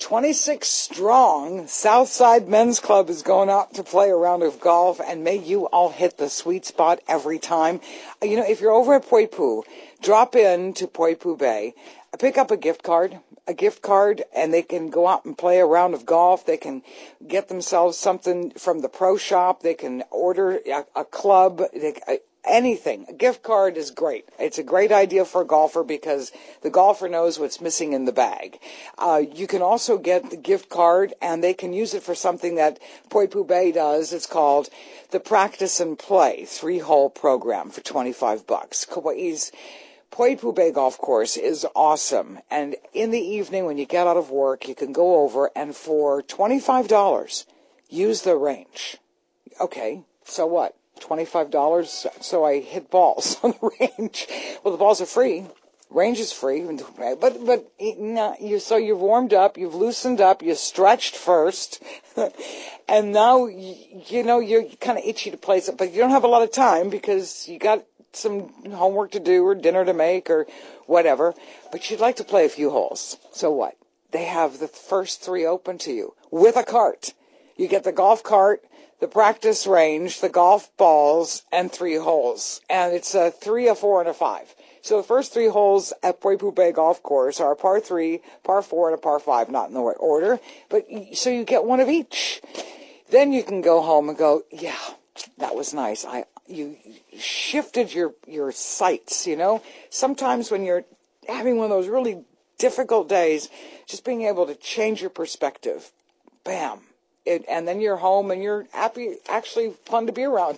26 strong, Southside Men's Club is going out to play a round of golf, and may you all hit the sweet spot every time. You know, if you're over at Poipu, drop in to Poipu Bay, pick up a gift card, and they can go out and play a round of golf. They can get themselves something from the pro shop. They can order a club, anything. A gift card is great. It's a great idea for a golfer because the golfer knows what's missing in the bag. You can also get the gift card, and they can use it for something that Poipu Bay does. It's called the Practice and Play 3-hole program for $25. Kauai's Poipu Bay Golf Course is awesome. And in the evening when you get out of work, you can go over and for $25, use the range. Okay, so what? $25, so I hit balls on the range. Well, the balls are free. Range is free, but so you've warmed up, you've loosened up, you stretched first, and now you're kind of itchy to play it, but you don't have a lot of time because you got some homework to do or dinner to make or whatever. But you'd like to play a few holes. So what? They have the first 3 open to you with a cart. You get the golf cart, the practice range, the golf balls, and 3 holes. And it's a 3, a 4, and a 5. So the first 3 holes at Poipu Bay Golf Course are a par 3, par 4, and a par 5, not in the right order. But so you get one of each. Then you can go home and go, yeah, that was nice. You shifted your sights, you know. Sometimes when you're having one of those really difficult days, just being able to change your perspective, bam. And then you're home and you're happy, actually fun to be around.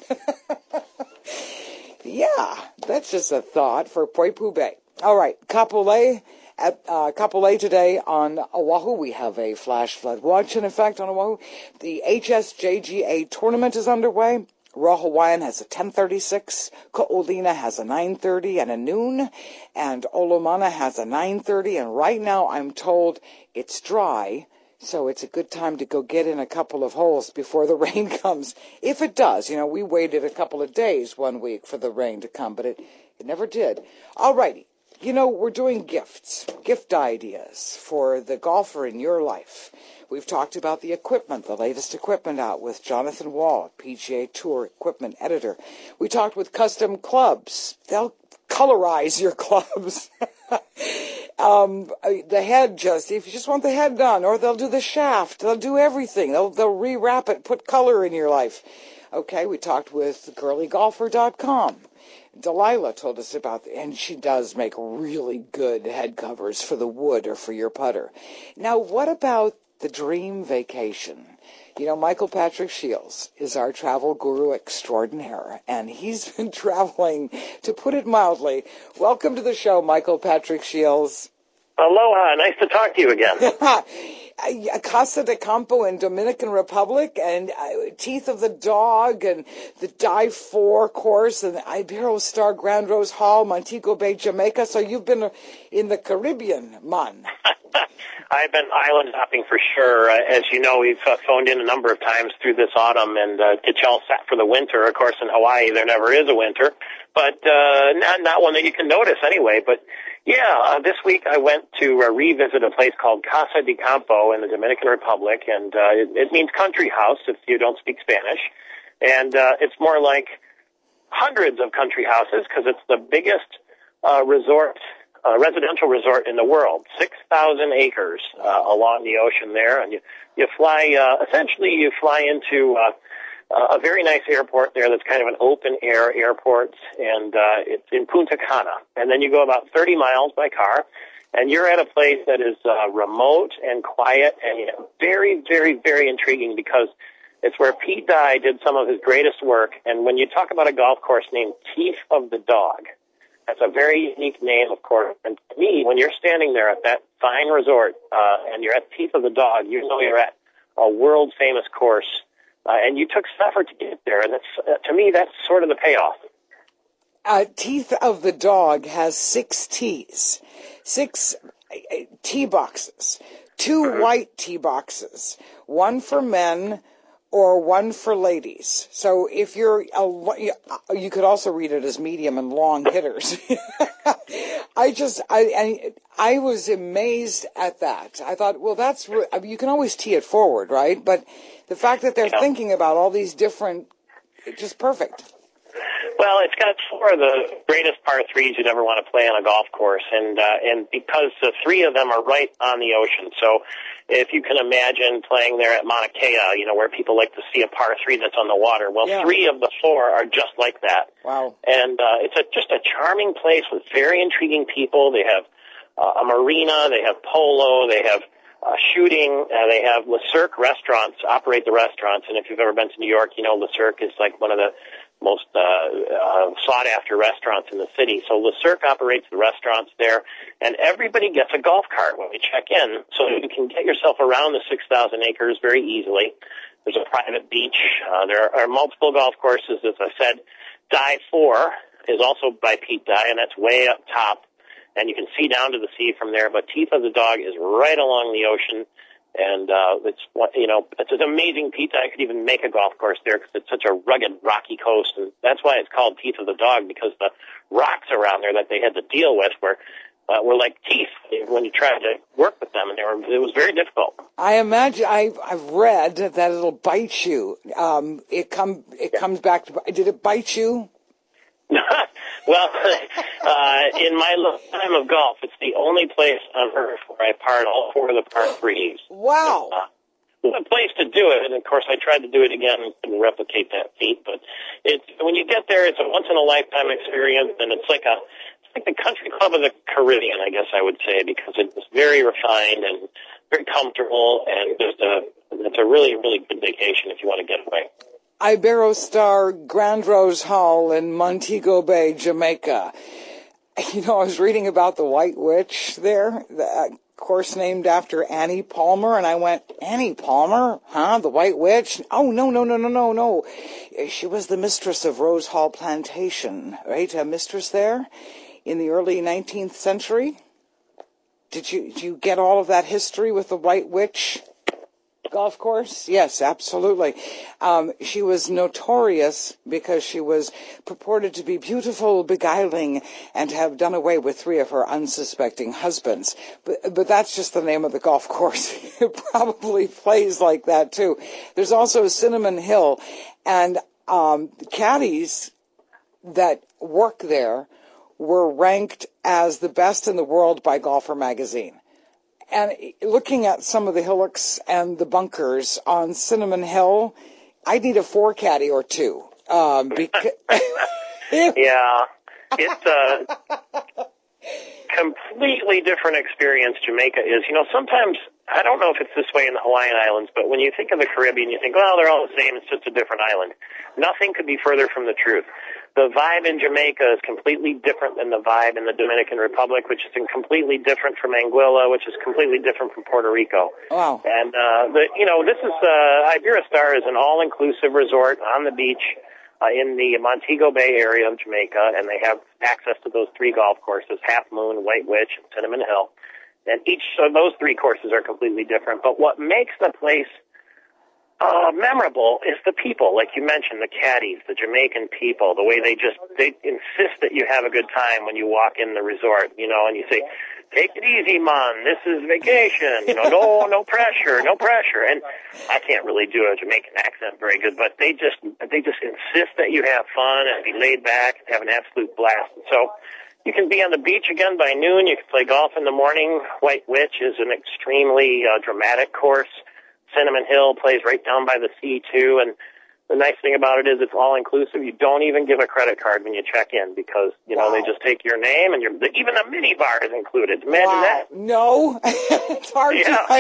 Yeah, that's just a thought for Poipu Bay. All right, Kapolei. At Kapolei today on Oahu, we have a flash flood watch in effect on Oahu. The HSJGA tournament is underway. Royal Hawaiian has a 10:36, Ko'olina has a 9:30 and a noon, and Olomana has a 9:30, and right now I'm told it's dry, so it's a good time to go get in a couple of holes before the rain comes. If it does, you know, we waited a couple of days one week for the rain to come, but it never did. All righty. You know, we're doing gift ideas for the golfer in your life. We've talked about the equipment, the latest equipment out with Jonathan Wall, PGA Tour equipment editor. We talked with Custom Clubs. They'll colorize your clubs. The head if you just want the head done, or they'll do the shaft. They'll do everything. They'll rewrap it, put color in your life. Okay, we talked with girlygolfer.com. Delilah told us about, and she does make really good head covers for the wood or for your putter. Now, what about the dream vacation? You know, Michael Patrick Shields is our travel guru extraordinaire, and he's been traveling, to put it mildly. Welcome to the show, Michael Patrick Shields. Aloha, nice to talk to you again. Casa de Campo in Dominican Republic, and Teeth of the Dog, and the Dive 4 course, and Iberostar Grand Rose Hall, Montego Bay, Jamaica. So you've been in the Caribbean, man. I've been island hopping for sure. As you know, we've phoned in a number of times through this autumn and get you all set for the winter. Of course, in Hawaii, there never is a winter, but not one that you can notice anyway. But yeah, this week I went to revisit a place called Casa de Campo in the Dominican Republic, and it means country house if you don't speak Spanish. And it's more like hundreds of country houses because it's the biggest residential resort in the world, 6,000 acres along the ocean there. And you fly, essentially you fly into a very nice airport there that's kind of an open-air airport, and it's in Punta Cana. And then you go about 30 miles by car, and you're at a place that is remote and quiet and very, very, very intriguing because it's where Pete Dye did some of his greatest work. And when you talk about a golf course named Teeth of the Dog, that's a very unique name, of course. And to me, when you're standing there at that fine resort and you're at Teeth of the Dog, you know you're at a world-famous course. And you took some effort to get there, and that's, to me, that's sort of the payoff. Teeth of the Dog has 6 tees, 6 tee boxes, 2 white tee boxes, 1 for men or 1 for ladies. So if you could also read it as medium and long hitters. I was amazed at that. I thought, well, you can always tee it forward, right? But the fact that they're thinking about all these different, it's just perfect. Well, it's got 4 of the greatest par 3s you'd ever want to play on a golf course, and because the 3 of them are right on the ocean. So if you can imagine playing there at Mauna Kea, where people like to see a par 3 that's on the water, well, 3 of the 4 are just like that. Wow. And it's just a charming place with very intriguing people. They have a marina, they have polo, they have shooting, they have Le Cirque restaurants, operate the restaurants, and if you've ever been to New York, Le Cirque is like one of the most sought-after restaurants in the city. So Le Cirque operates the restaurants there, and everybody gets a golf cart when they check in, so you can get yourself around the 6,000 acres very easily. There's a private beach. There are multiple golf courses. As I said, Die 4 is also by Pete Dye, and that's way up top, and you can see down to the sea from there. But Teeth of the Dog is right along the ocean. And it's an amazing Pete Dye could even make a golf course there because it's such a rugged, rocky coast, and that's why it's called Teeth of the Dog, because the rocks around there that they had to deal with were like teeth when you tried to work with them, and it was very difficult. I imagine I've read that it'll bite you. It comes back to. Did it bite you? Well, in my lifetime of golf, it's the only place on earth where I parred all 4 of the par 3s. Wow. It's a place to do it, and of course I tried to do it again and couldn't replicate that feat, but when you get there, it's a once-in-a-lifetime experience, and it's like the country club of the Caribbean, I guess I would say, because it's very refined and very comfortable, and it's a really, really good vacation if you want to get away. Iberostar Grand Rose Hall in Montego Bay, Jamaica. I was reading about the White Witch there, the course named after Annie Palmer, and I went, Annie Palmer? Huh? The White Witch? Oh, no. She was the mistress of Rose Hall Plantation, right? A mistress there in the early 19th century. Did you get all of that history with the White Witch golf course? Yes, absolutely. She was notorious because she was purported to be beautiful, beguiling, and to have done away with 3 of her unsuspecting husbands. But that's just the name of the golf course. It probably plays like that, too. There's also Cinnamon Hill, and caddies that work there were ranked as the best in the world by Golfer magazine. And looking at some of the hillocks and the bunkers on Cinnamon Hill, I need a 4 caddy or 2. Because yeah, it's a completely different experience Jamaica is. Sometimes, I don't know if it's this way in the Hawaiian Islands, but when you think of the Caribbean, you think, well, they're all the same, it's just a different island. Nothing could be further from the truth. The vibe in Jamaica is completely different than the vibe in the Dominican Republic, which is completely different from Anguilla, which is completely different from Puerto Rico. Wow. And, this is, Iberostar is an all-inclusive resort on the beach in the Montego Bay area of Jamaica, and they have access to those 3 golf courses, Half Moon, White Witch, and Cinnamon Hill. And each of those 3 courses are completely different. But what makes the place memorable is the people, like you mentioned, the caddies, the Jamaican people, the way they insist that you have a good time when you walk in the resort, and you say, take it easy, man, this is vacation, no pressure. And I can't really do a Jamaican accent very good, but they just insist that you have fun and be laid back and have an absolute blast. So you can be on the beach again by noon, you can play golf in the morning. White Witch is an extremely dramatic course. Cinnamon Hill plays right down by the sea, too, and the nice thing about it is it's all-inclusive. You don't even give a credit card when you check in because, they just take your name, and even the minibar is included. Imagine that. No, it's hard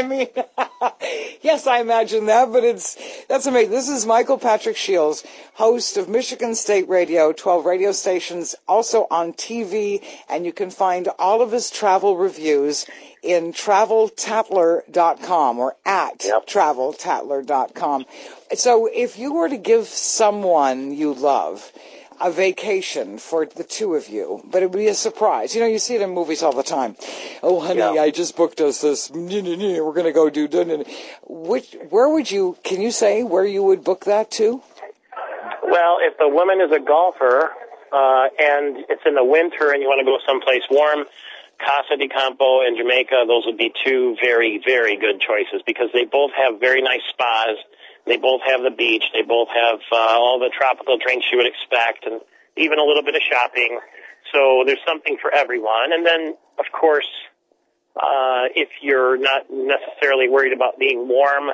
to, yes, I imagine that, but that's amazing. This is Michael Patrick Shields, host of Michigan State Radio, 12 radio stations, also on TV, and you can find all of his travel reviews in TravelTatler.com or at TravelTatler.com. So if you were to give someone you love a vacation for the 2 of you, but it would be a surprise. You see it in movies all the time. Oh, honey, I just booked us this. We're going to go do. Where would you, can you say where you would book that to? Well, if the woman is a golfer, and it's in the winter and you want to go someplace warm, Casa de Campo and Jamaica, those would be two very, very good choices because they both have very nice spas. They both have the beach. They both have all the tropical drinks you would expect and even a little bit of shopping. So there's something for everyone. And then, of course, if you're not necessarily worried about being warm,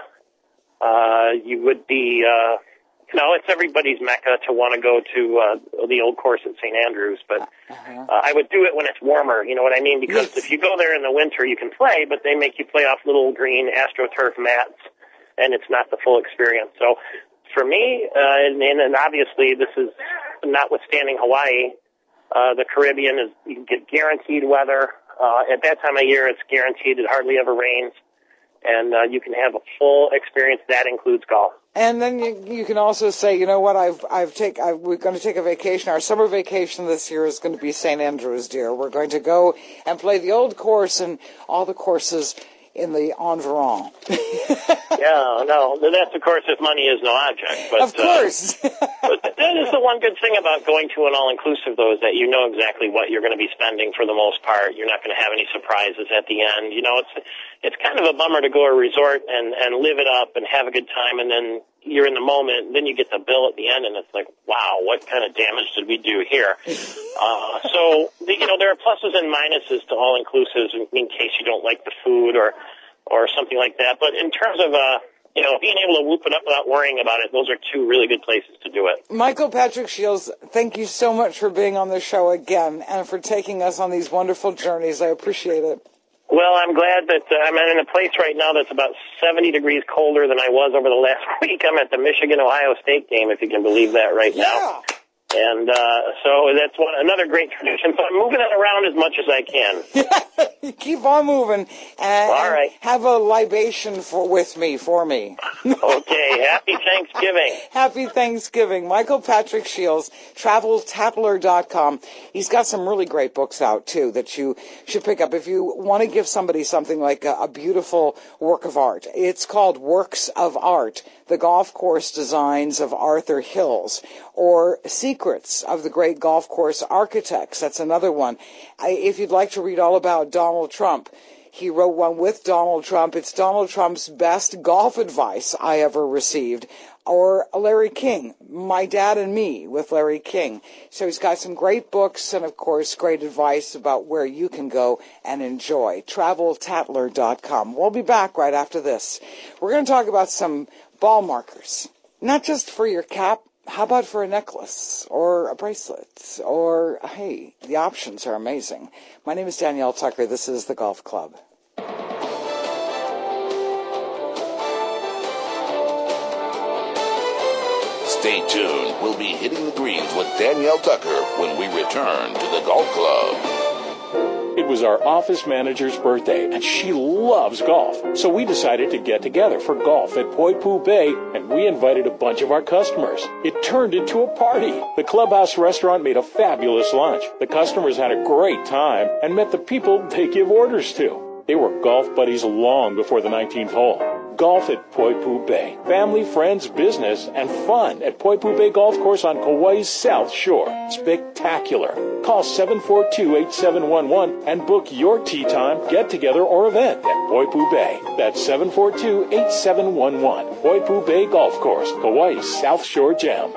you would be, it's everybody's mecca to want to go to the old course at St. Andrews, but I would do it when it's warmer, you know what I mean? Because if you go there in the winter, you can play, but they make you play off little green AstroTurf mats, and it's not the full experience. So for me, and obviously this is notwithstanding Hawaii, the Caribbean is you can get guaranteed weather. At that time of year, it's guaranteed. It hardly ever rains. And you can have a full experience. That includes golf. And then you can also say, you know what, we're going to take a vacation. Our summer vacation this year is going to be St. Andrews, dear. We're going to go and play the old course and all the courses in the Environ. Yeah, no, that's of course if money is no object. But, of course. But that is the one good thing about going to an all-inclusive, though, is that you know exactly what you're going to be spending for the most part. You're not going to have any surprises at the end. You know, it's kind of a bummer to go to a resort and live it up and have a good time, and then you're in the moment, and then you get the bill at the end, and it's like, wow, what kind of damage did we do here? So, there are pluses and minuses to all-inclusives in case you don't like the food or something like that. But in terms of, being able to whoop it up without worrying about it, those are two really good places to do it. Michael Patrick Shields, thank you so much for being on the show again and for taking us on these wonderful journeys. I appreciate it. Well, I'm glad that I'm in a place right now that's about 70 degrees colder than I was over the last week. I'm at the Michigan-Ohio State game, if you can believe that right now. And so that's another great tradition. So I'm moving it around as much as I can. Keep on moving. All right. Have a libation for me. Okay. Happy Thanksgiving. Happy Thanksgiving. Michael Patrick Shields, TravelTattler.com. He's got some really great books out, too, that you should pick up if you want to give somebody something like a beautiful work of art. It's called Works of Art, The Golf Course Designs of Arthur Hills, or Secrets of the Great Golf Course Architects. That's another one. If you'd like to read all about Donald Trump, he wrote one with Donald Trump. It's Donald Trump's best golf advice I ever received. Or Larry King, My Dad and Me with Larry King. So he's got some great books and, of course, great advice about where you can go and enjoy. TravelTattler.com. We'll be back right after this. We're going to talk about some ball markers. Not just for your cap. How about for a necklace or a bracelet? Or, hey, the options are amazing. My name is Danielle Tucker. This is The Golf Club. Stay tuned. We'll be hitting the greens with Danielle Tucker when we return to the Golf Club. It was our office manager's birthday, and she loves golf. So we decided to get together for golf at Poipu Bay, and we invited a bunch of our customers. It turned into a party. The Clubhouse restaurant made a fabulous lunch. The customers had a great time and met the people they give orders to. They were golf buddies long before the 19th hole. Golf at Poipu Bay. Family, friends, business, and fun at Poipu Bay Golf Course on Kauai's South Shore. Spectacular. Call 742-8711 and book your tee time, get-together, or event at Poipu Bay. That's 742-8711. Poipu Bay Golf Course, Kauai's South Shore Gem.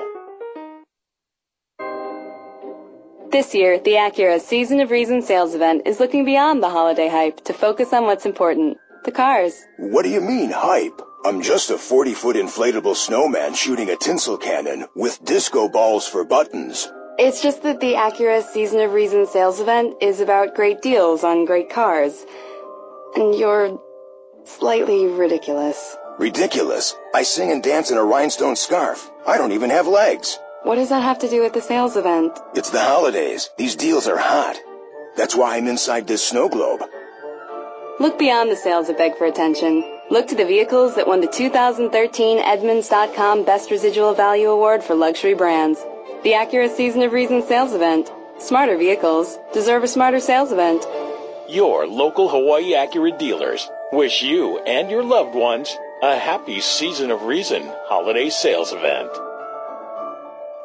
This year, the Acura Season of Reason sales event is looking beyond the holiday hype to focus on what's important. The cars. What do you mean, hype? I'm just a 40-foot inflatable snowman shooting a tinsel cannon with disco balls for buttons. It's just that the Acura Season of Reason sales event is about great deals on great cars. And you're slightly ridiculous. Ridiculous? I sing and dance in a rhinestone scarf. I don't even have legs. What does that have to do with the sales event? It's the holidays. These deals are hot. That's why I'm inside this snow globe. Look beyond the sales that beg for attention. Look to the vehicles that won the 2013 Edmunds.com Best Residual Value Award for luxury brands. The Acura Season of Reason sales event. Smarter vehicles deserve a smarter sales event. Your local Hawaii Acura dealers wish you and your loved ones a happy Season of Reason holiday sales event.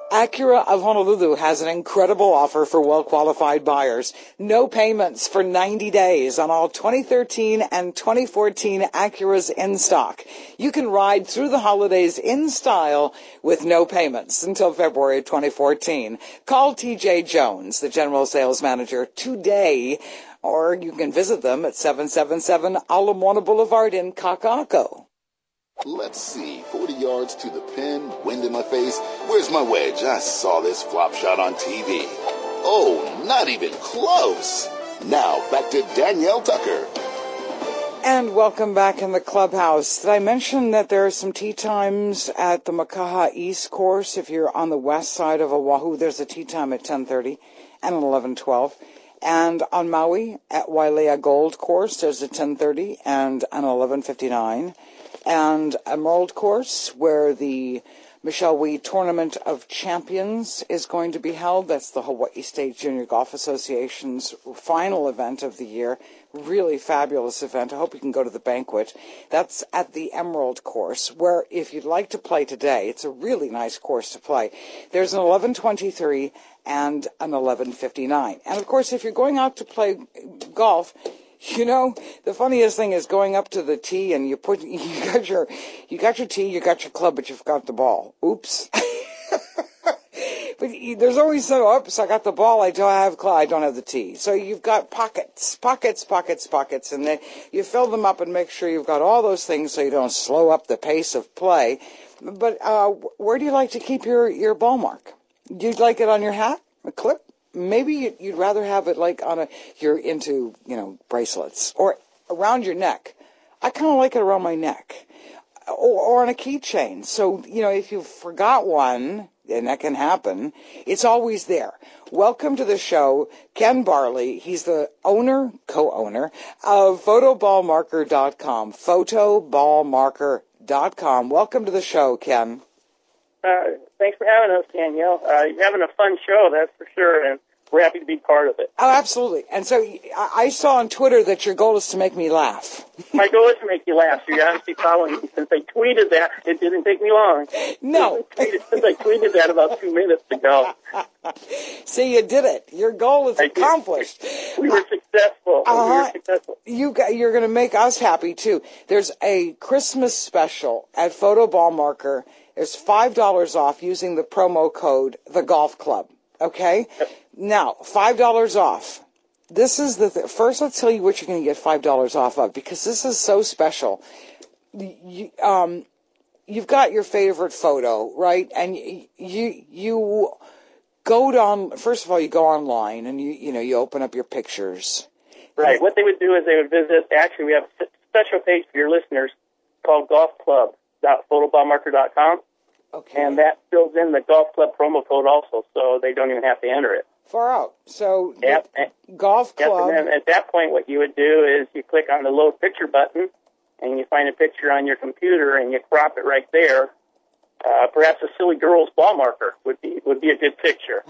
Acura of Honolulu has an incredible offer for well-qualified buyers. No payments for 90 days on all 2013 and 2014 Acuras in stock. You can ride through the holidays in style with no payments until February 2014. Call TJ Jones, the general sales manager, today, or you can visit them at 777 Ala Moana Boulevard in Kaka'ako. Let's see, 40 yards to the pin, wind in my face. Where's my wedge? I saw this flop shot on TV. Oh, not even close. Now, back to Danielle Tucker. And welcome back in the clubhouse. Did I mention that there are some tee times at the Makaha East course? If you're on the west side of Oahu, there's a tee time at 10:30 and 11:12. And on Maui at Wailea Gold course, there's a 10:30 and an 11:59. And Emerald course, where the Michelle Wee Tournament of Champions is going to be held. That's the Hawaii State Junior Golf Association's final event of the year. Really fabulous event. I hope you can go to the banquet. That's at the Emerald course, where if you'd like to play today, it's a really nice course to play. There's an 11:23 and an 11:59. And of course, if you're going out to play golf, you know, the funniest thing is going up to the tee and you got your tee, you got your club, but you forgot the ball. Oops. But there's always some, oops, I got the ball, I don't have club, I don't have the tee. So you've got pockets, and then you fill them up and make sure you've got all those things so you don't slow up the pace of play. But where do you like to keep your ball mark? Do you like it on your hat, a clip? Maybe you'd rather have it like you're into, bracelets or around your neck. I kind of like it around my neck or on a keychain. So, if you forgot one, and that can happen, it's always there. Welcome to the show, Ken Barley. He's the co-owner of photoballmarker.com, photoballmarker.com. Welcome to the show, Ken. Thanks for having us, Danielle. You're having a fun show, that's for sure, and we're happy to be part of it. Oh, absolutely. And so I saw on Twitter that your goal is to make me laugh. My goal is to make you laugh, so you're obviously following me. Since I tweeted that, it didn't take me long. No. Since I tweeted that about 2 minutes ago. See, you did it. Your goal is accomplished. We were successful. You're going to make us happy, too. There's a Christmas special at Photo Ball Marker. There's $5 off using the promo code The Golf Club. Okay? Now, $5 off. This is first, let's tell you what you're going to get $5 off of, because this is so special. You've got your favorite photo, right? And you go down. First of all, you go online and you open up your pictures. Right. What they would do is they would visit. Actually, we have a special page for your listeners called golfclub.photoballmarker.com. Okay. And that fills in the golf club promo code also, so they don't even have to enter it. Far out. So, golf club. Yep, and then at that point, what you would do is you click on the load picture button, and you find a picture on your computer, and you crop it right there. Perhaps a silly girl's ball marker would be a good picture.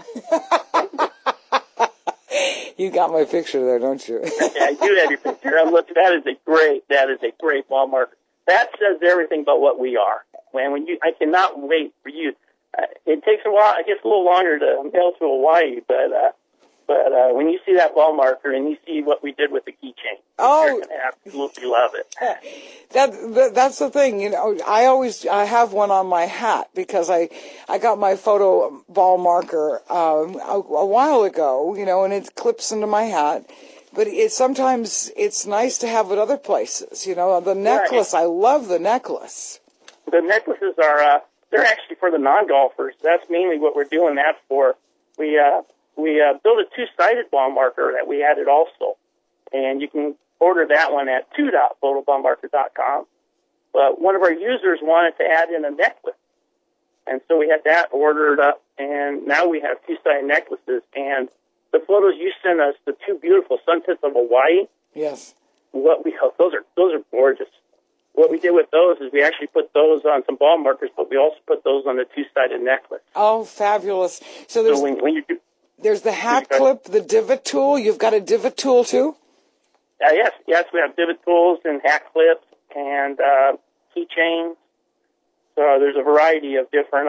You got my picture there, don't you? Yeah, I do have your picture. That is a great ball marker. That says everything about what we are. I cannot wait for you. It takes a while. It gets a little longer to mail to Hawaii, but when you see that ball marker and you see what we did with the keychain, you're going to absolutely love it. That's the thing. I have one on my hat because I got my photo ball marker a while ago, and it clips into my hat. But sometimes it's nice to have it other places. The necklace. Right. I love the necklace. The necklaces are they're actually for the non-golfers. That's mainly what we're doing that for. We built a two-sided ball marker that we added also, and you can order that one at photoballmarker.com. But one of our users wanted to add in a necklace, and so we had that ordered up, and now we have two-sided necklaces. And the photos you sent us, the two beautiful sunsets of Hawaii. Yes. Those are gorgeous. What we did with those is we actually put those on some ball markers, but we also put those on the two-sided necklace. Oh, fabulous. So there's the hat clip, the divot tool. You've got a divot tool, too? Yes, we have divot tools and hat clips and keychains. So there's a variety of different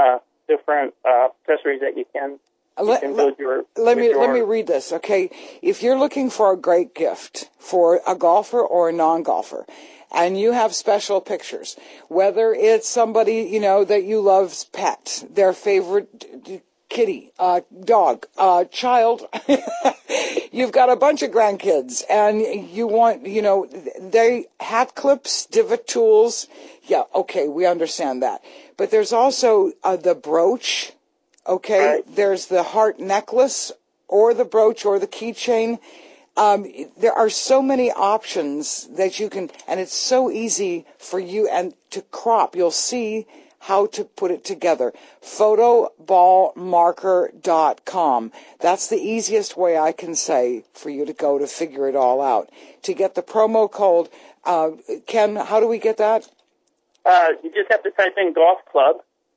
different accessories that you can build your. Let me read this, okay? If you're looking for a great gift for a golfer or a non-golfer, and you have special pictures, whether it's somebody, that you love's pet, their favorite kitty, dog, child, you've got a bunch of grandkids, and you want, they hat clips, divot tools. Yeah, okay, we understand that. But there's also the brooch, okay? Right. There's the heart necklace, or the brooch, or the keychain. There are so many options that you can, and it's so easy for you and to crop. You'll see how to put it together. Photoballmarker.com. That's the easiest way I can say for you to go to figure it all out. To get the promo code, Ken, how do we get that? You just have to type in golf club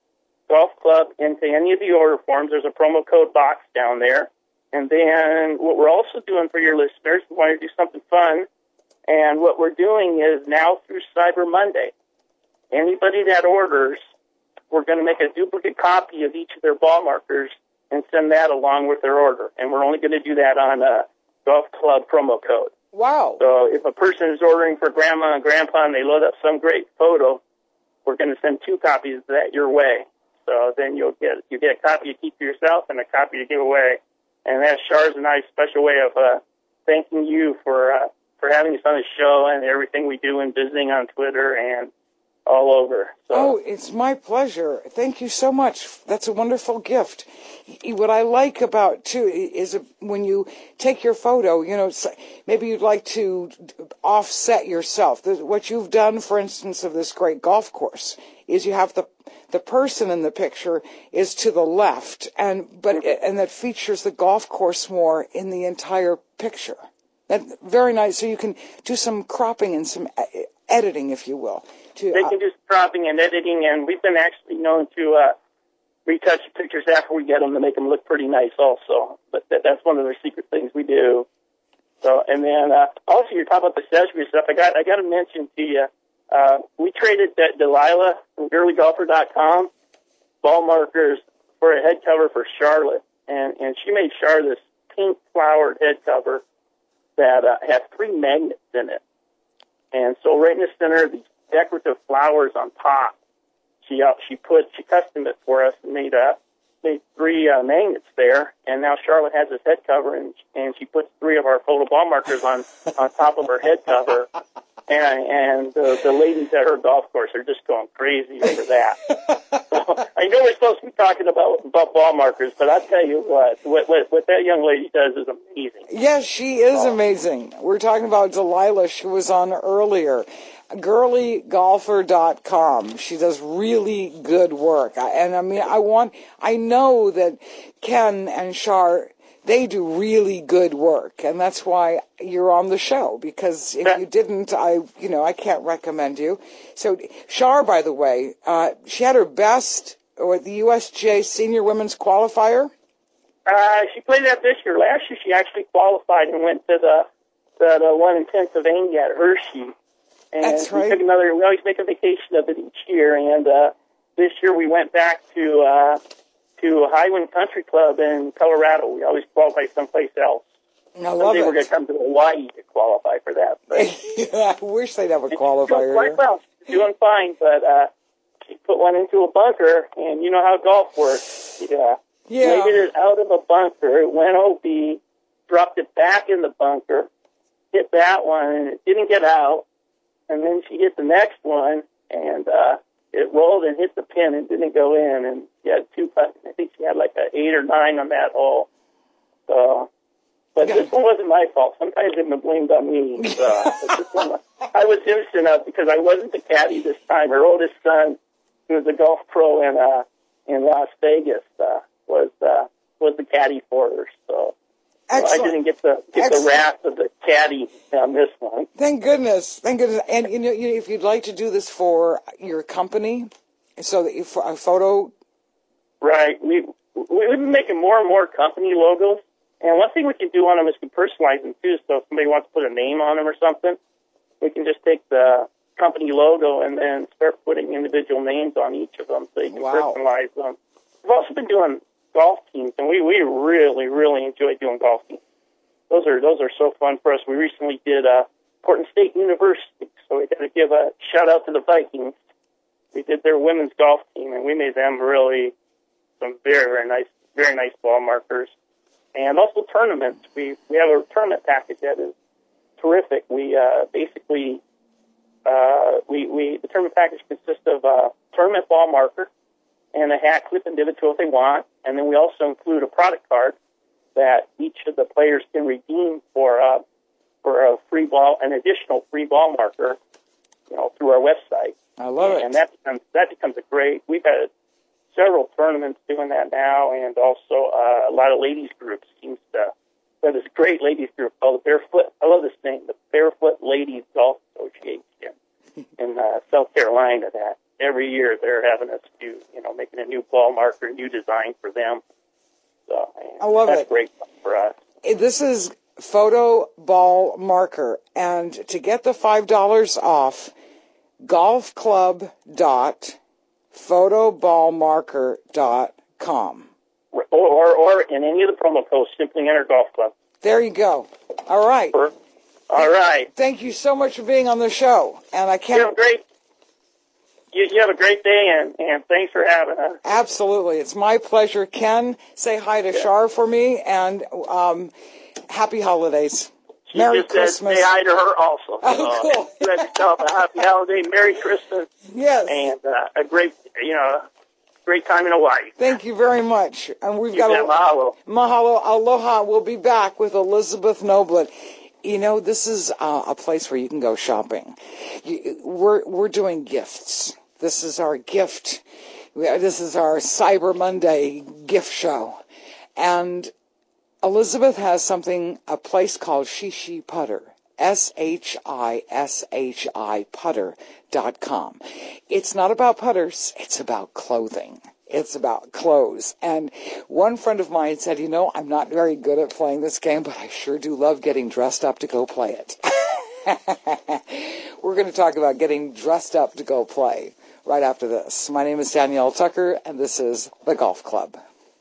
into any of the order forms. There's a promo code box down there. And then what we're also doing for your listeners, we want to do something fun. And what we're doing is now through Cyber Monday, anybody that orders, we're going to make a duplicate copy of each of their ball markers and send that along with their order. And we're only going to do that on a golf club promo code. Wow. So if a person is ordering for grandma and grandpa and they load up some great photo, we're going to send 2 copies of that your way. So then you get a copy to keep for yourself and a copy to give away. And that's Char's and I's special way of thanking you for having us on the show and everything we do and visiting on Twitter and all over. So. Oh, it's my pleasure. Thank you so much. That's a wonderful gift. What I like about, too, is when you take your photo, maybe you'd like to offset yourself. What you've done, for instance, of this great golf course is you have the person in the picture is to the left, and that features the golf course more in the entire picture. That's very nice. So you can do some cropping and some editing, if you will. They can do cropping and editing, and we've been actually known to retouch the pictures after we get them to make them look pretty nice also. But that's one of the secret things we do. So, and then also you're talking about the accessory stuff. I got to mention to you, we traded that Delilah from GirlyGolfer.com ball markers for a head cover for Charlotte, and she made Char this pink flowered head cover that has 3 magnets in it. And so right in the center, these decorative flowers on top. She custom it for us and made 3 magnets there. And now Charlotte has this head cover, and she puts 3 of our photo ball markers on top of her head cover. And the ladies at her golf course are just going crazy over that. So, I know we're supposed to be talking about ball markers, but I'll tell you what that young lady does is amazing. Yes, she is amazing. We're talking about Delilah. She was on earlier. GirlyGolfer.com. She does really good work. I know that Ken and Char, they do really good work, and that's why you're on the show, because if you didn't, I can't recommend you. So Char, by the way, she had her best with the USGA Senior Women's Qualifier. She played that this year. Last year she actually qualified and went to the one in Pennsylvania at Hershey. And that's right. We always make a vacation of it each year, and this year we went back to Highwind Country Club in Colorado. We always qualify someplace else. Someday we're going to come to Hawaii to qualify for that. I wish they'd have a qualifier. Quite well. She's doing fine, but she put one into a bunker, and you know how golf works. Yeah. Made it out of a bunker. It went OB, dropped it back in the bunker, hit that one, and it didn't get out. And then she hit the next one, and it rolled and hit the pin and didn't go in. And she had 2 putts. I think she had like an 8 or 9 on that hole. So, but this one wasn't my fault. Sometimes they've been blamed on me. But this one, I was innocent of because I wasn't the caddy this time. Her oldest son, who was a golf pro in Las Vegas, was the caddy for her. So. I didn't get the wrath of the caddy on this one. Thank goodness. And if you'd like to do this for your company, so that for a photo. Right. We've been making more and more company logos, and one thing we can do on them is we personalize them too. So if somebody wants to put a name on them or something, we can just take the company logo and then start putting individual names on each of them, so you can personalize them. we've also been doing golf teams, and we really, really enjoy doing golf teams. Those are so fun for us. We recently did Portland State University, so we got to give a shout out to the Vikings. We did their women's golf team, and we made them really some very nice ball markers. And also tournaments. We have a tournament package that is terrific. We basically the tournament package consists of a tournament ball marker and a hat, clip, and divot to what they want. And then we also include a product card that each of the players can redeem for a free ball, an additional free ball marker, through our website. I love it. And that becomes a great. We've had several tournaments doing that now, and also a lot of ladies groups seems to. There's this great ladies group called the Barefoot. I love this name, the Barefoot Ladies Golf Association in South Carolina. That every year they're having us do, making a new ball marker, new design for them. So I love that's it. Great fun for us. This is Photo Ball Marker, and to get the $5 off, golfclub.photoballmarker.com. Or in any of the promo codes, simply enter Golf Club. There you go. All right. All right. Thank you so much for being on the show. And I can't. You have a great day, and thanks for having us. Absolutely. It's my pleasure. Ken, say hi to Shar for me, and happy holidays. She Merry just Christmas. Say hi to her also. Oh, cool. You have yourself a happy holiday, Merry Christmas. Yes. And a great time in Hawaii. Thank you very much. And we've got mahalo. Mahalo. Aloha. We'll be back with Elizabeth Noblett. This is a place where you can go shopping. We're doing gifts. This is our gift. This is our Cyber Monday gift show. And Elizabeth has a place called Shishi Putter. SHISHI putter.com. It's not about putters, it's about clothing. It's about clothes. And one friend of mine said, I'm not very good at playing this game, but I sure do love getting dressed up to go play it. We're going to talk about getting dressed up to go play right after this. My name is Danielle Tucker, and this is The Golf Club.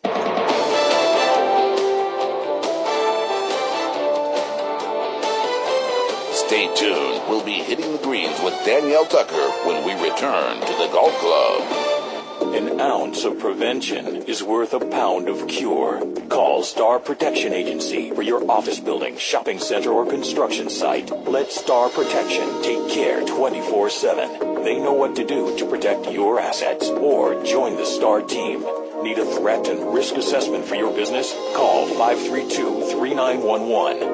Stay tuned. We'll be hitting the greens with Danielle Tucker when we return to the Golf Club. An ounce of prevention is worth a pound of cure. Call Star Protection Agency for your office building, shopping center, or construction site. Let Star Protection take care 24/7. They know what to do to protect your assets. Or join the Star team. Need a threat and risk assessment for your business? Call 532-3911.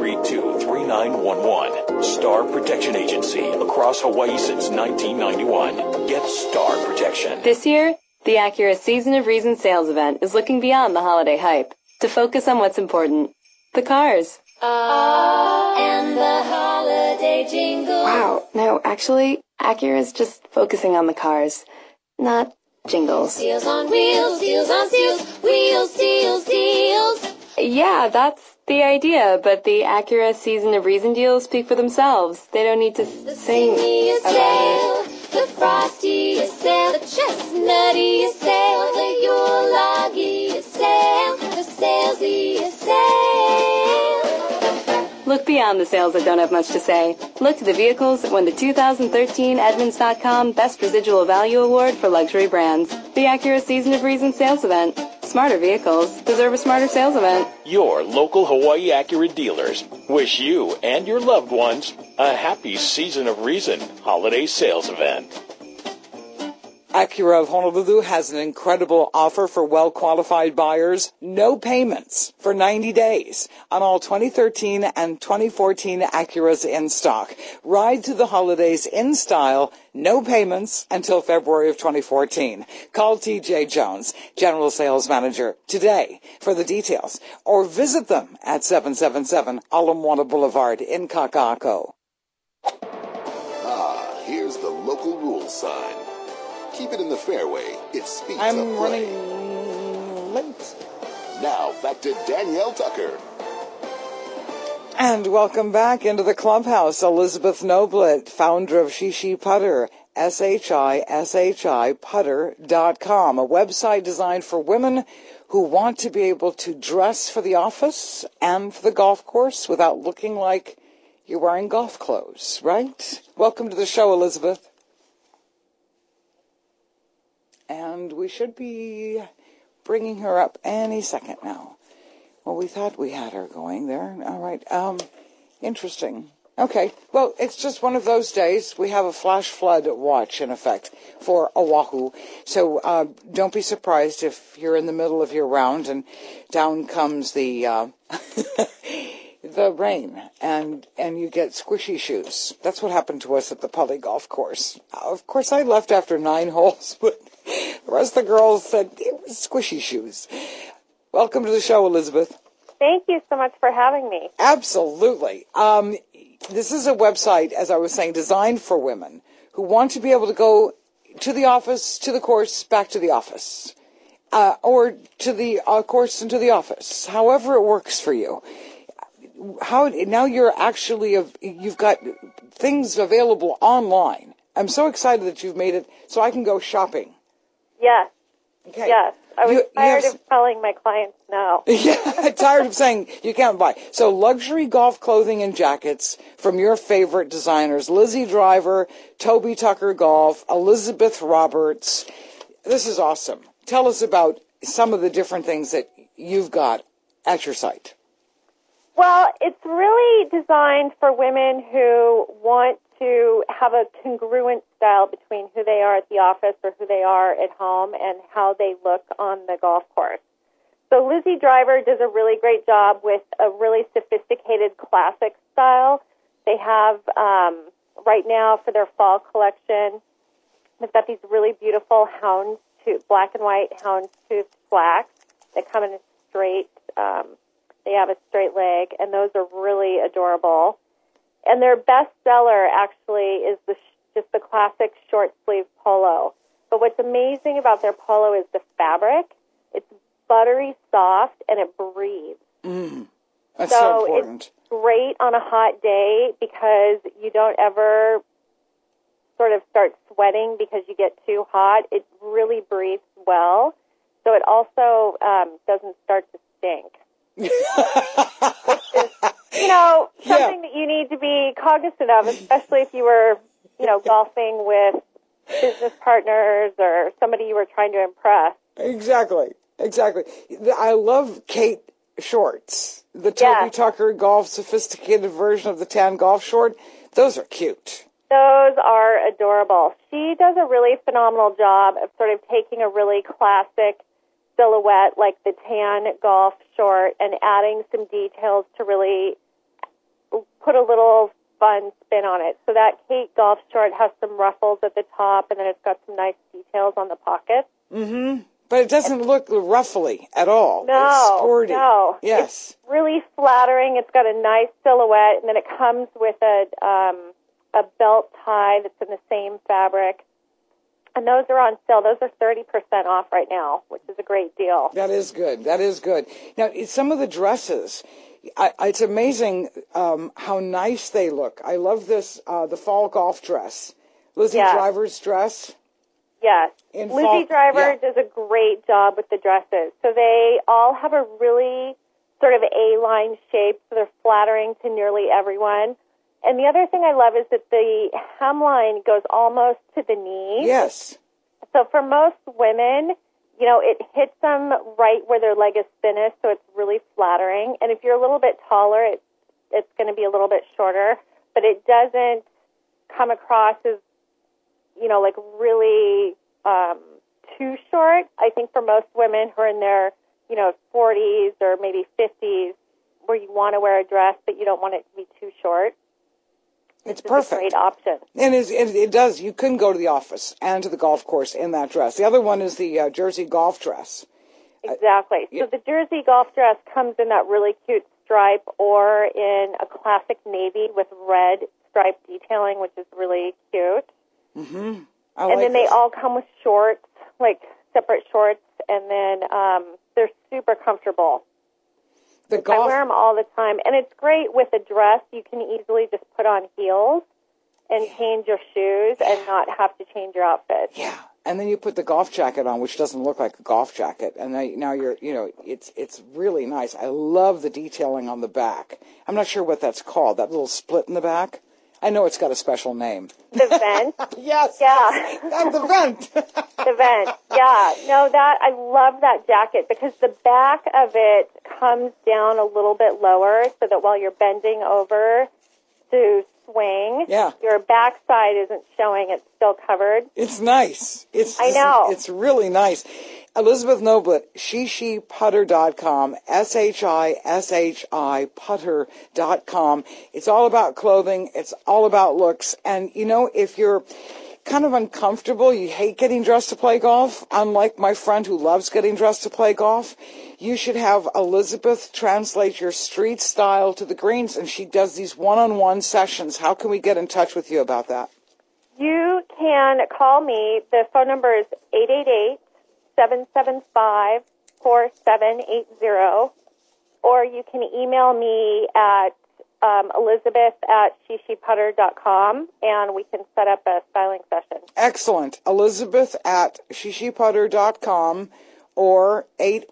532-3911. Star Protection Agency. Across Hawaii since 1991. Get Star Protection. This year, the Acura Season of Reason sales event is looking beyond the holiday hype to focus on what's important. The cars. And the holiday jingle. Wow. No, actually, Acura's just focusing on the cars, not jingles. Deals on wheels, deals on steels, wheels, deals, deals. Yeah, that's the idea, but the Acura Season of Reason deals speak for themselves. They don't need to sing about it. The frosty is sale, the chestnutty is sale, the Yulagi is sale, the salesy is sale. Look beyond the sales that don't have much to say. Look to the vehicles that won the 2013 Edmunds.com Best Residual Value Award for Luxury Brands. The Acura Season of Reason sales event. Smarter vehicles deserve a smarter sales event. Your local Hawaii Acura dealers wish you and your loved ones a happy Season of Reason holiday sales event. Acura of Honolulu has an incredible offer for well-qualified buyers. No payments for 90 days on all 2013 and 2014 Acuras in stock. Ride through the holidays in style, no payments until February of 2014. Call T.J. Jones, General Sales Manager, today for the details, or visit them at 777 Ala Moana Boulevard in Kaka'ako. Here's the local rules sign. Keep it in the fairway. It speeds up I'm play. running late. Now, back to Danielle Tucker. And welcome back into the clubhouse, Elizabeth Noblett, founder of Shishi Putter, SHI putter.com, a website designed for women who want to be able to dress for the office and for the golf course without looking like you're wearing golf clothes, right? Welcome to the show, Elizabeth. And we should be bringing her up any second now. Well, we thought we had her going there. All right. Interesting. Okay. Well, it's just one of those days. We have a flash flood watch in effect for Oahu. So don't be surprised if you're in the middle of your round and down comes the the rain and you get squishy shoes. That's what happened to us at the Poly Golf Course. Of course, I left after 9 holes, but the rest of the girls said it was squishy shoes. Welcome to the show, Elizabeth. Thank you so much for having me. Absolutely. This is a website, as I was saying, designed for women who want to be able to go to the office, to the course, back to the office, or to the course and to the office, however it works for you. Now you're actually, you've got things available online. I'm so excited that you've made it so I can go shopping. Yes. Okay. Yes. I was tired of telling my clients no. Yeah, tired of saying you can't buy. So luxury golf clothing and jackets from your favorite designers, Lizzie Driver, Toby Tucker Golf, Elizabeth Roberts. This is awesome. Tell us about some of the different things that you've got at your site. Well, it's really designed for women who want to have a congruent style between who they are at the office or who they are at home and how they look on the golf course. So Lizzie Driver does a really great job with a really sophisticated classic style. They have, right now for their fall collection, they've got these really beautiful black and white houndstooth slacks that come in a straight, they have a straight leg, and those are really adorable. And their best seller actually is just the classic short sleeve polo. But what's amazing about their polo is the fabric. It's buttery soft and it breathes. That's so important. It's great on a hot day because you don't ever sort of start sweating because you get too hot. It really breathes well. So it also doesn't start to stink. Which is, something that you need to be cognizant of, especially if you were, golfing with business partners or somebody you were trying to impress. Exactly. I love Kate shorts. The Toby Tucker Golf sophisticated version of the tan golf short. Those are cute. Those are adorable. She does a really phenomenal job of sort of taking a really classic silhouette like the tan golf short and adding some details to really put a little fun spin on it. So that Kate golf short has some ruffles at the top and then it's got some nice details on the pockets. Mm-hmm. But it doesn't look ruffly at all. No, it's sporty. No. Yes. It's really flattering. It's got a nice silhouette and then it comes with a belt tie that's in the same fabric. And those are on sale. Those are 30% off right now, which is a great deal. That is good. Now, some of the dresses, it's amazing how nice they look. I love this, the fall golf dress. Lizzie Driver's dress. Yes. Lizzie Driver does a great job with the dresses. So they all have a really sort of A-line shape, so they're flattering to nearly everyone. And the other thing I love is that the hemline goes almost to the knee. Yes. So for most women, it hits them right where their leg is thinnest, so it's really flattering. And if you're a little bit taller, it's going to be a little bit shorter. But it doesn't come across as, like really too short. I think for most women who are in their, 40s or maybe 50s, where you want to wear a dress, but you don't want it to be too short. It's perfect. A great option. And it does. You can go to the office and to the golf course in that dress. The other one is the Jersey golf dress. Exactly. So the Jersey golf dress comes in that really cute stripe or in a classic navy with red striped detailing, which is really cute. Mm-hmm. And then they all come with shorts, like separate shorts, and then they're super comfortable. I wear them all the time, and it's great with a dress. You can easily just put on heels and change your shoes and not have to change your outfit. Yeah. And then you put the golf jacket on, which doesn't look like a golf jacket. And now you're, it's really nice. I love the detailing on the back. I'm not sure what that's called, that little split in the back. I know it's got a special name. The vent? Yes. Yeah. That's the vent. The vent. Yeah. No, I love that jacket because the back of it comes down a little bit lower so that while you're bending over to swing, your backside isn't showing, it's still covered. It's nice. I know. It's really nice. Elizabeth Noblett, ShiShiPutter.com, SHI putter.com. It's all about clothing. It's all about looks. And, if you're kind of uncomfortable, you hate getting dressed to play golf, unlike my friend who loves getting dressed to play golf, you should have Elizabeth translate your street style to the greens, and she does these one-on-one sessions. How can we get in touch with you about that? You can call me. The phone number is 888-775-4780, or you can email me at Elizabeth@ShiShiPutter.com, and we can set up a styling session. Excellent. Elizabeth@ShiShiPutter.com or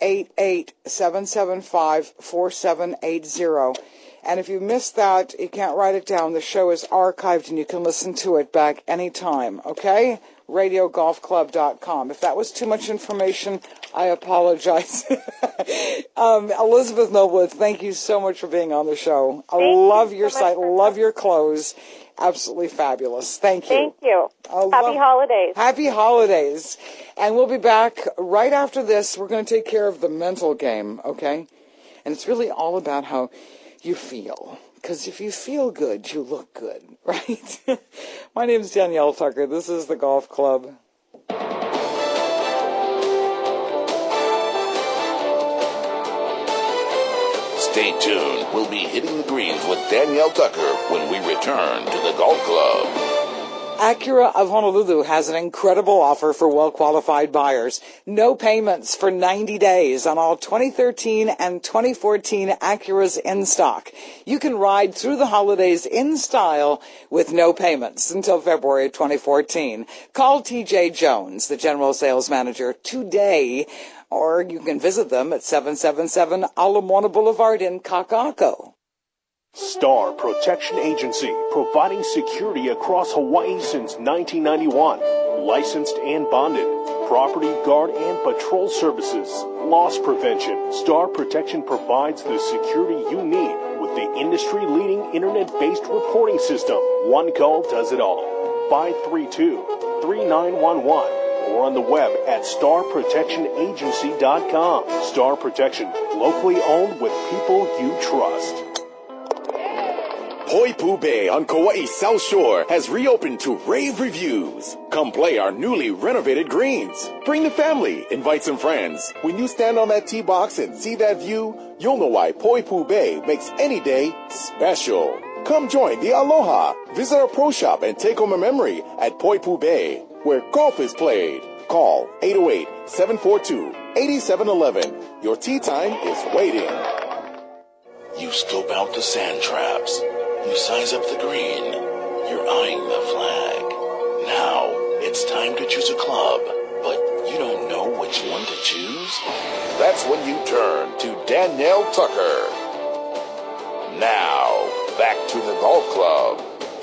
888-775-4780. And if you missed that, you can't write it down. The show is archived, and you can listen to it back anytime, okay? RadioGolfClub.com. If that was too much information, I apologize. Elizabeth Noblett, thank you so much for being on the show. I love your site, love your clothes. Absolutely fabulous. Thank you. Thank you. Happy holidays. Happy holidays. And we'll be back right after this. We're going to take care of the mental game, okay? And it's really all about how you feel. Because if you feel good, you look good, right? My name is Danielle Tucker. This is the Golf Club. Stay tuned. We'll be hitting the greens with Danielle Tucker when we return to the Golf Club. Acura of Honolulu has an incredible offer for well-qualified buyers. No payments for 90 days on all 2013 and 2014 Acuras in stock. You can ride through the holidays in style with no payments until February of 2014. Call TJ Jones, the General Sales Manager, today, or you can visit them at 777 Ala Moana Boulevard in Kaka'ako. Star Protection Agency, providing security across Hawaii since 1991. Licensed and bonded. Property guard and patrol services. Loss prevention. Star Protection provides the security you need with the industry-leading internet-based reporting system. One call does it all. 532-3911. Or on the web at starprotectionagency.com. Star Protection, locally owned with people you trust. Poipu Bay on Kauai's South Shore has reopened to rave reviews. Come play our newly renovated greens. Bring the family, invite some friends. When you stand on that tee box and see that view, you'll know why Poipu Bay makes any day special. Come join the Aloha. Visit our pro shop and take home a memory at Poipu Bay, where golf is played. Call 808-742-8711. Your tee time is waiting. You scope out the sand traps. You size up the green. You're eyeing the flag. Now, it's time to choose a club, but you don't know which one to choose? That's when you turn to Danielle Tucker. Now, back to the Golf Club.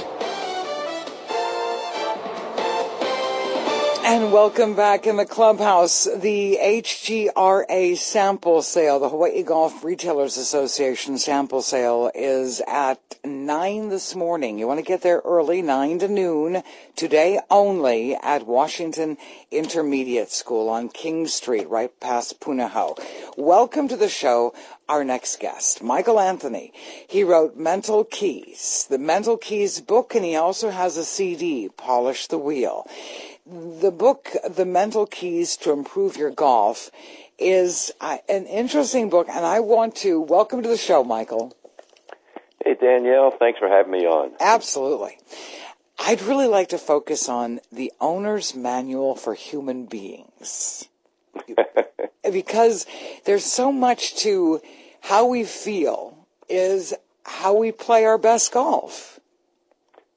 And welcome back in the clubhouse. The HGRA sample sale, the Hawaii Golf Retailers Association sample sale, is at 9 this morning. You want to get there early, 9 to noon, today only at Washington Intermediate School on King Street, right past Punahou. Welcome to the show, our next guest, Michael Anthony. He wrote Mental Keys, the Mental Keys book, and he also has a CD, Polish the Wheel. The book, The Mental Keys to Improve Your Golf, is an interesting book, and I want to welcome to the show, Michael. Hey, Danielle. Thanks for having me on. Absolutely. I'd really like to focus on the owner's manual for human beings. Because there's so much to how we feel is how we play our best golf.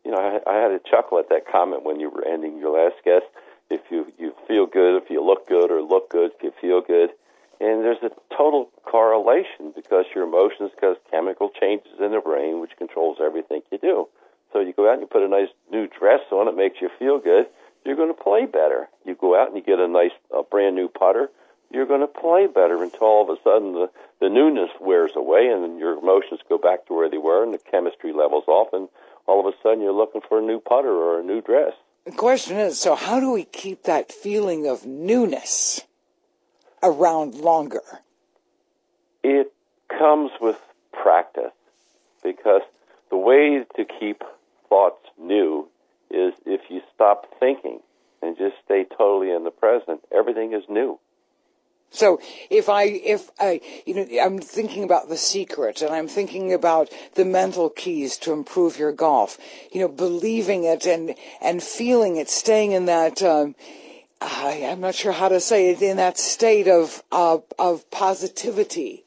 I had a chuckle at that comment when you were ending your last guest. If you feel good, if you look good, or look good, if you feel good. And there's a total correlation because your emotions cause chemical changes in the brain, which controls everything you do. So you go out and you put a nice new dress on, it makes you feel good, you're going to play better. You go out and you get a brand new putter, you're going to play better until all of a sudden the newness wears away and then your emotions go back to where they were and the chemistry levels off, and all of a sudden you're looking for a new putter or a new dress. The question is, so how do we keep that feeling of newness around longer? It comes with practice, because the way to keep thoughts new is if you stop thinking and just stay totally in the present, everything is new. So if I'm thinking about The Secret, and I'm thinking about the mental keys to improve your golf, believing it and feeling it, staying in that, I'm not sure how to say it, in that state of positivity.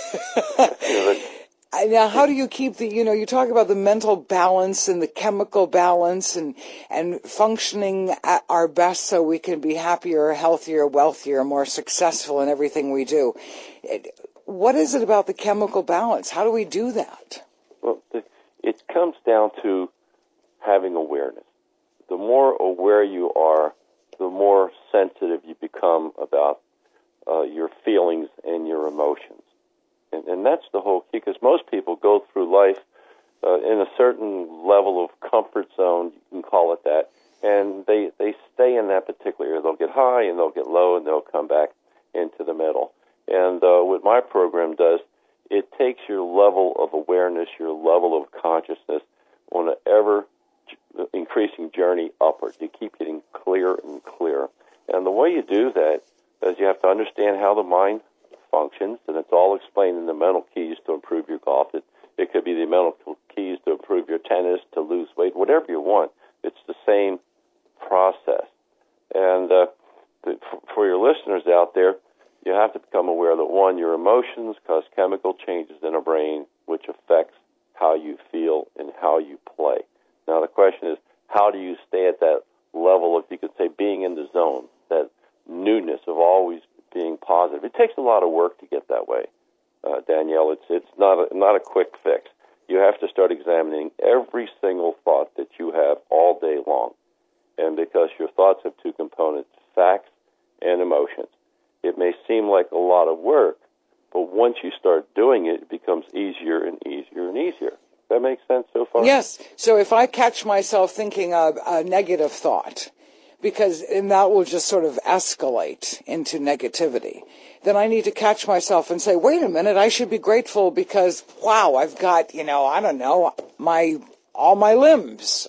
Now, how do you keep you talk about the mental balance and the chemical balance and functioning at our best so we can be happier, healthier, wealthier, more successful in everything we do. What is it about the chemical balance? How do we do that? Well, it comes down to having awareness. The more aware you are, the more sensitive you become about your feelings and your emotions. And that's the whole key, because most people go through life in a certain level of comfort zone, you can call it that, and they stay in that particular area. They'll get high and they'll get low and they'll come back into the middle. And what my program does, it takes your level of awareness, your level of consciousness on an ever-increasing journey upward. You keep getting clearer and clearer. And the way you do that is you have to understand how the mind functions, and it's all explained in the mental keys to improve your golf. It could be the mental keys to improve your tennis, to lose weight, whatever you want. It's the same process. And for your listeners out there, you have to become aware that, one, your emotions cause chemical changes in the brain, which affects how you feel and how you play. Now, the question is, how do you stay at that level of, you could say, being in the zone, that newness of always being positive? It takes a lot of work to get that way, Danielle. It's not a quick fix. You have to start examining every single thought that you have all day long. And because your thoughts have two components, facts and emotions, it may seem like a lot of work, but once you start doing it, it becomes easier and easier and easier. Does that make sense so far? Yes. So if I catch myself thinking a negative thought, and that will just sort of escalate into negativity, then I need to catch myself and say, wait a minute, I should be grateful because, wow, I've got, all my limbs.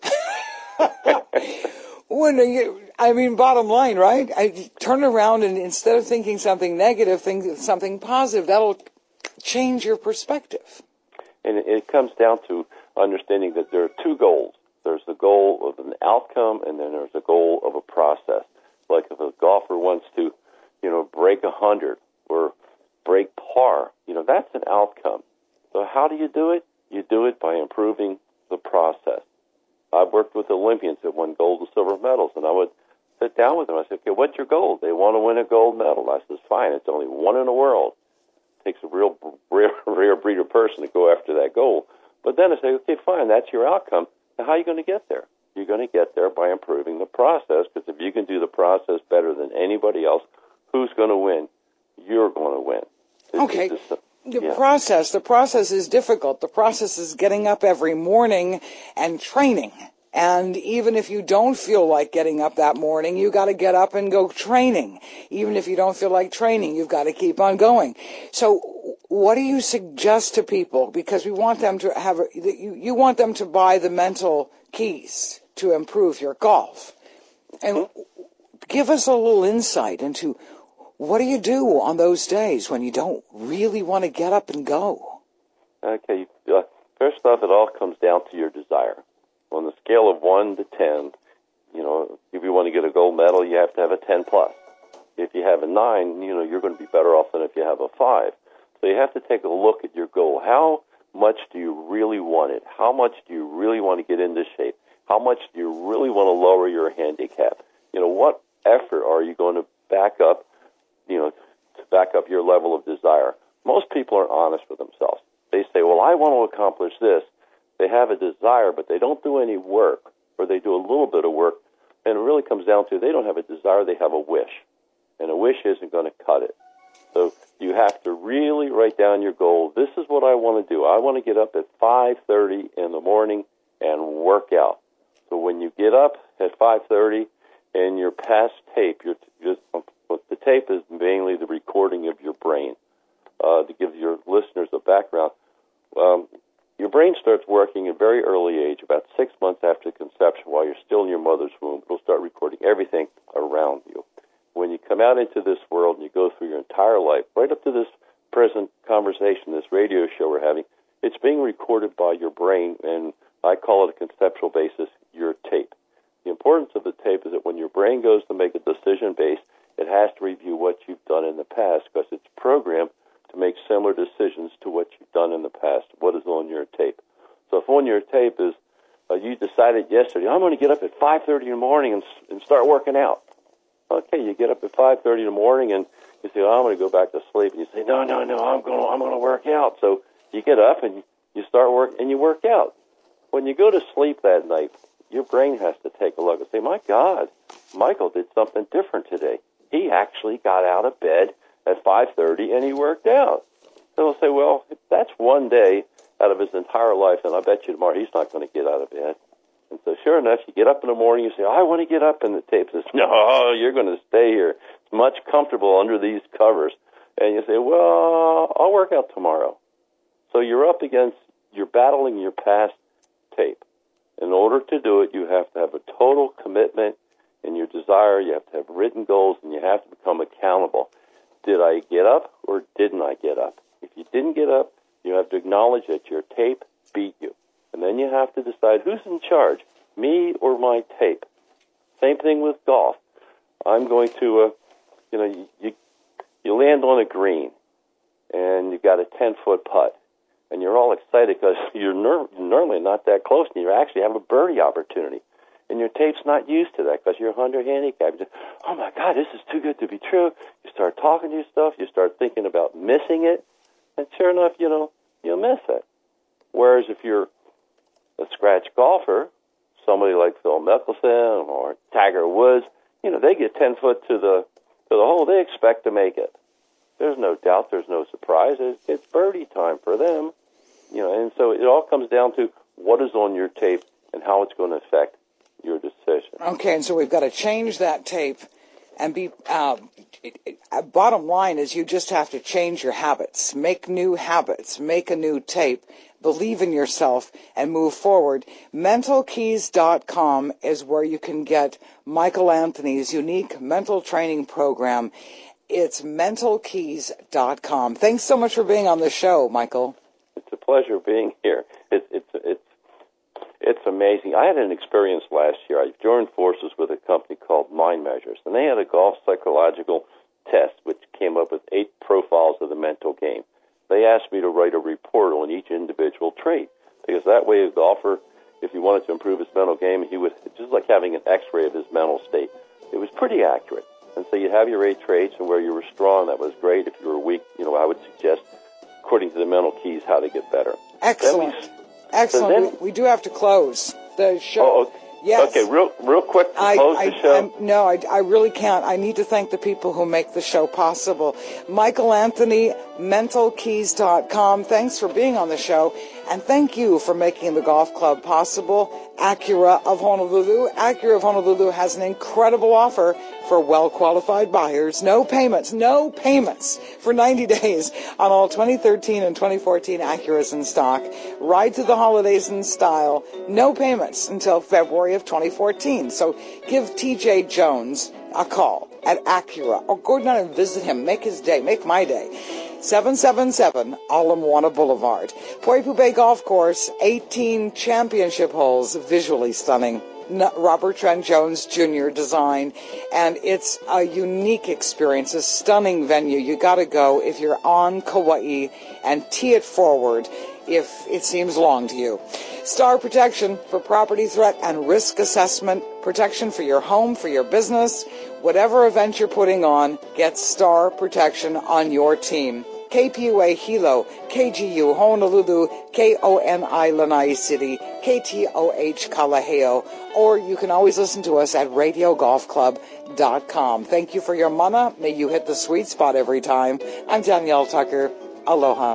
Bottom line, right? I turn around and instead of thinking something negative, think something positive. That'll change your perspective. And it comes down to understanding that there are two goals. There's the goal of an outcome, and then there's a goal of a process. Like if a golfer wants to, break 100 or break par, that's an outcome. So how do you do it? You do it by improving the process. I've worked with Olympians that won gold and silver medals, and I would sit down with them. I said, okay, what's your goal? They want to win a gold medal. I said, fine, it's only one in the world. It takes a real rare breed of person to go after that goal. But then I say, okay, fine, that's your outcome. Now, how are you going to get there? You're going to get there by improving the process, because if you can do the process better than anybody else, who's going to win? You're going to win. Okay. The process is difficult. The process is getting up every morning and training. And even if you don't feel like getting up that morning, you got to get up and go training. Even if you don't feel like training, you've got to keep on going. So what do you suggest to people? Because we want them to you want them to buy the mental keys to improve your golf. And give us a little insight into what do you do on those days when you don't really want to get up and go? Okay. First off, it all comes down to your desire. On the scale of 1 to 10, if you want to get a gold medal, you have to have a 10 plus. If you have a 9, you're going to be better off than if you have a 5. So you have to take a look at your goal. How much do you really want it? How much do you really want to get into shape? How much do you really want to lower your handicap? What effort are you going to back up, to back up your level of desire? Most people are honest with themselves. They say, well, I want to accomplish this. They have a desire, but they don't do any work, or they do a little bit of work, and it really comes down to they don't have a desire, they have a wish. And a wish isn't going to cut it. So you have to really write down your goal. This is what I want to do. I want to get up at 5:30 in the morning and work out. So when you get up at 5:30 and you're past tape, the tape is mainly the recording of your brain. To give your listeners a background, your brain starts working at a very early age, about 6 months after conception, while you're still in your mother's womb. It'll start recording everything around you. When you come out into this world and you go through your entire life, right up to this present conversation, this radio show we're having, it's being recorded by your brain, and I call it a conceptual basis, your tape. The importance of the tape is that when your brain goes to make a decision base, it has to review what you've done in the past because it's programmed to make similar decisions to what you've done in the past, what is on your tape. So if on your tape is you decided yesterday, I'm going to get up at 5:30 in the morning and start working out. Okay, you get up at 5:30 in the morning and you say, I'm going to go back to sleep. And you say, no, I'm going to work out. So you get up and you start work and you work out. When you go to sleep that night, your brain has to take a look and say, my God, Michael did something different today. He actually got out of bed at 5:30 and he worked out. So they'll say, well, that's one day out of his entire life, and I bet you tomorrow he's not going to get out of bed. And so sure enough, you get up in the morning, you say, I want to get up, and the tape says, no, you're going to stay here. It's much comfortable under these covers. And you say, well, I'll work out tomorrow. So you're battling your past tape. In order to do it, you have to have a total commitment in your desire. You have to have written goals, and you have to become accountable. Did I get up or didn't I get up? If you didn't get up, you have to acknowledge that your tape beat you. And then you have to decide who's in charge, me or my tape. Same thing with golf. I'm going to, you land on a green, and you got a 10-foot putt, and you're all excited because you're normally not that close, and you actually have a birdie opportunity. And your tape's not used to that because you're under handicap. You say, oh, my God, this is too good to be true. You start talking to your stuff. You start thinking about missing it. And sure enough, you'll miss it. Whereas if you're a scratch golfer, somebody like Phil Mickelson or Tiger Woods, they get 10 foot to the hole. They expect to make it. There's no doubt. There's no surprise. It's birdie time for them. And so it all comes down to what is on your tape and how it's going to affect your decision. Okay, and so we've got to change that tape and be, bottom line is you just have to change your habits, make new habits, make a new tape, believe in yourself, and move forward. MentalKeys.com is where you can get Michael Anthony's unique mental training program. It's MentalKeys.com. Thanks so much for being on the show, Michael. It's a pleasure being here. It's amazing. I had an experience last year. I joined forces with a company called Mind Measures, and they had a golf psychological test which came up with 8 profiles of the mental game. They asked me to write a report on each individual trait, because that way a golfer, if he wanted to improve his mental game, he would, just like having an x-ray of his mental state. It was pretty accurate. And so you'd have your 8 traits, and where you were strong, that was great. If you were weak, I would suggest, according to the mental keys, how to get better. Excellent. Excellent. We do have to close the show. Oh, yes. Okay, real quick to close the show. I really can't. I need to thank the people who make the show possible. Michael Anthony, MentalKeys.com. Thanks for being on the show. And thank you for making the golf club possible. Acura of Honolulu. Acura of Honolulu has an incredible offer for well-qualified buyers. No payments for 90 days on all 2013 and 2014 Acuras in stock. Ride through the holidays in style. No payments until February of 2014. So give TJ Jones a call at Acura, or go down and visit him. Make his day. Make my day. 777 Ala Moana Boulevard. Poipu Bay Golf Course, 18 championship holes, visually stunning. Robert Trent Jones Jr. design, and it's a unique experience, a stunning venue. You got to go if you're on Kauai and tee it forward. if it seems long to you. Star Protection for property threat and risk assessment, protection for your home, for your business, whatever event you're putting on, get Star Protection on your team. KPUA Hilo, KGU Honolulu, KONI Lanai City, KTOH Kalaheo, or you can always listen to us at RadioGolfClub.com. Thank you for your mana. May you hit the sweet spot every time. I'm Danielle Tucker. Aloha.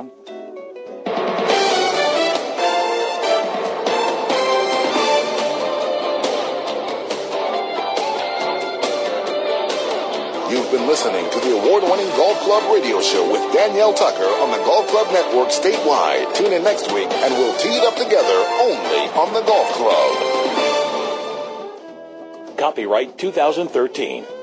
You've been listening to the award-winning Golf Club radio show with Danielle Tucker on the Golf Club Network statewide. Tune in next week and we'll tee it up together only on the Golf Club. Copyright 2013.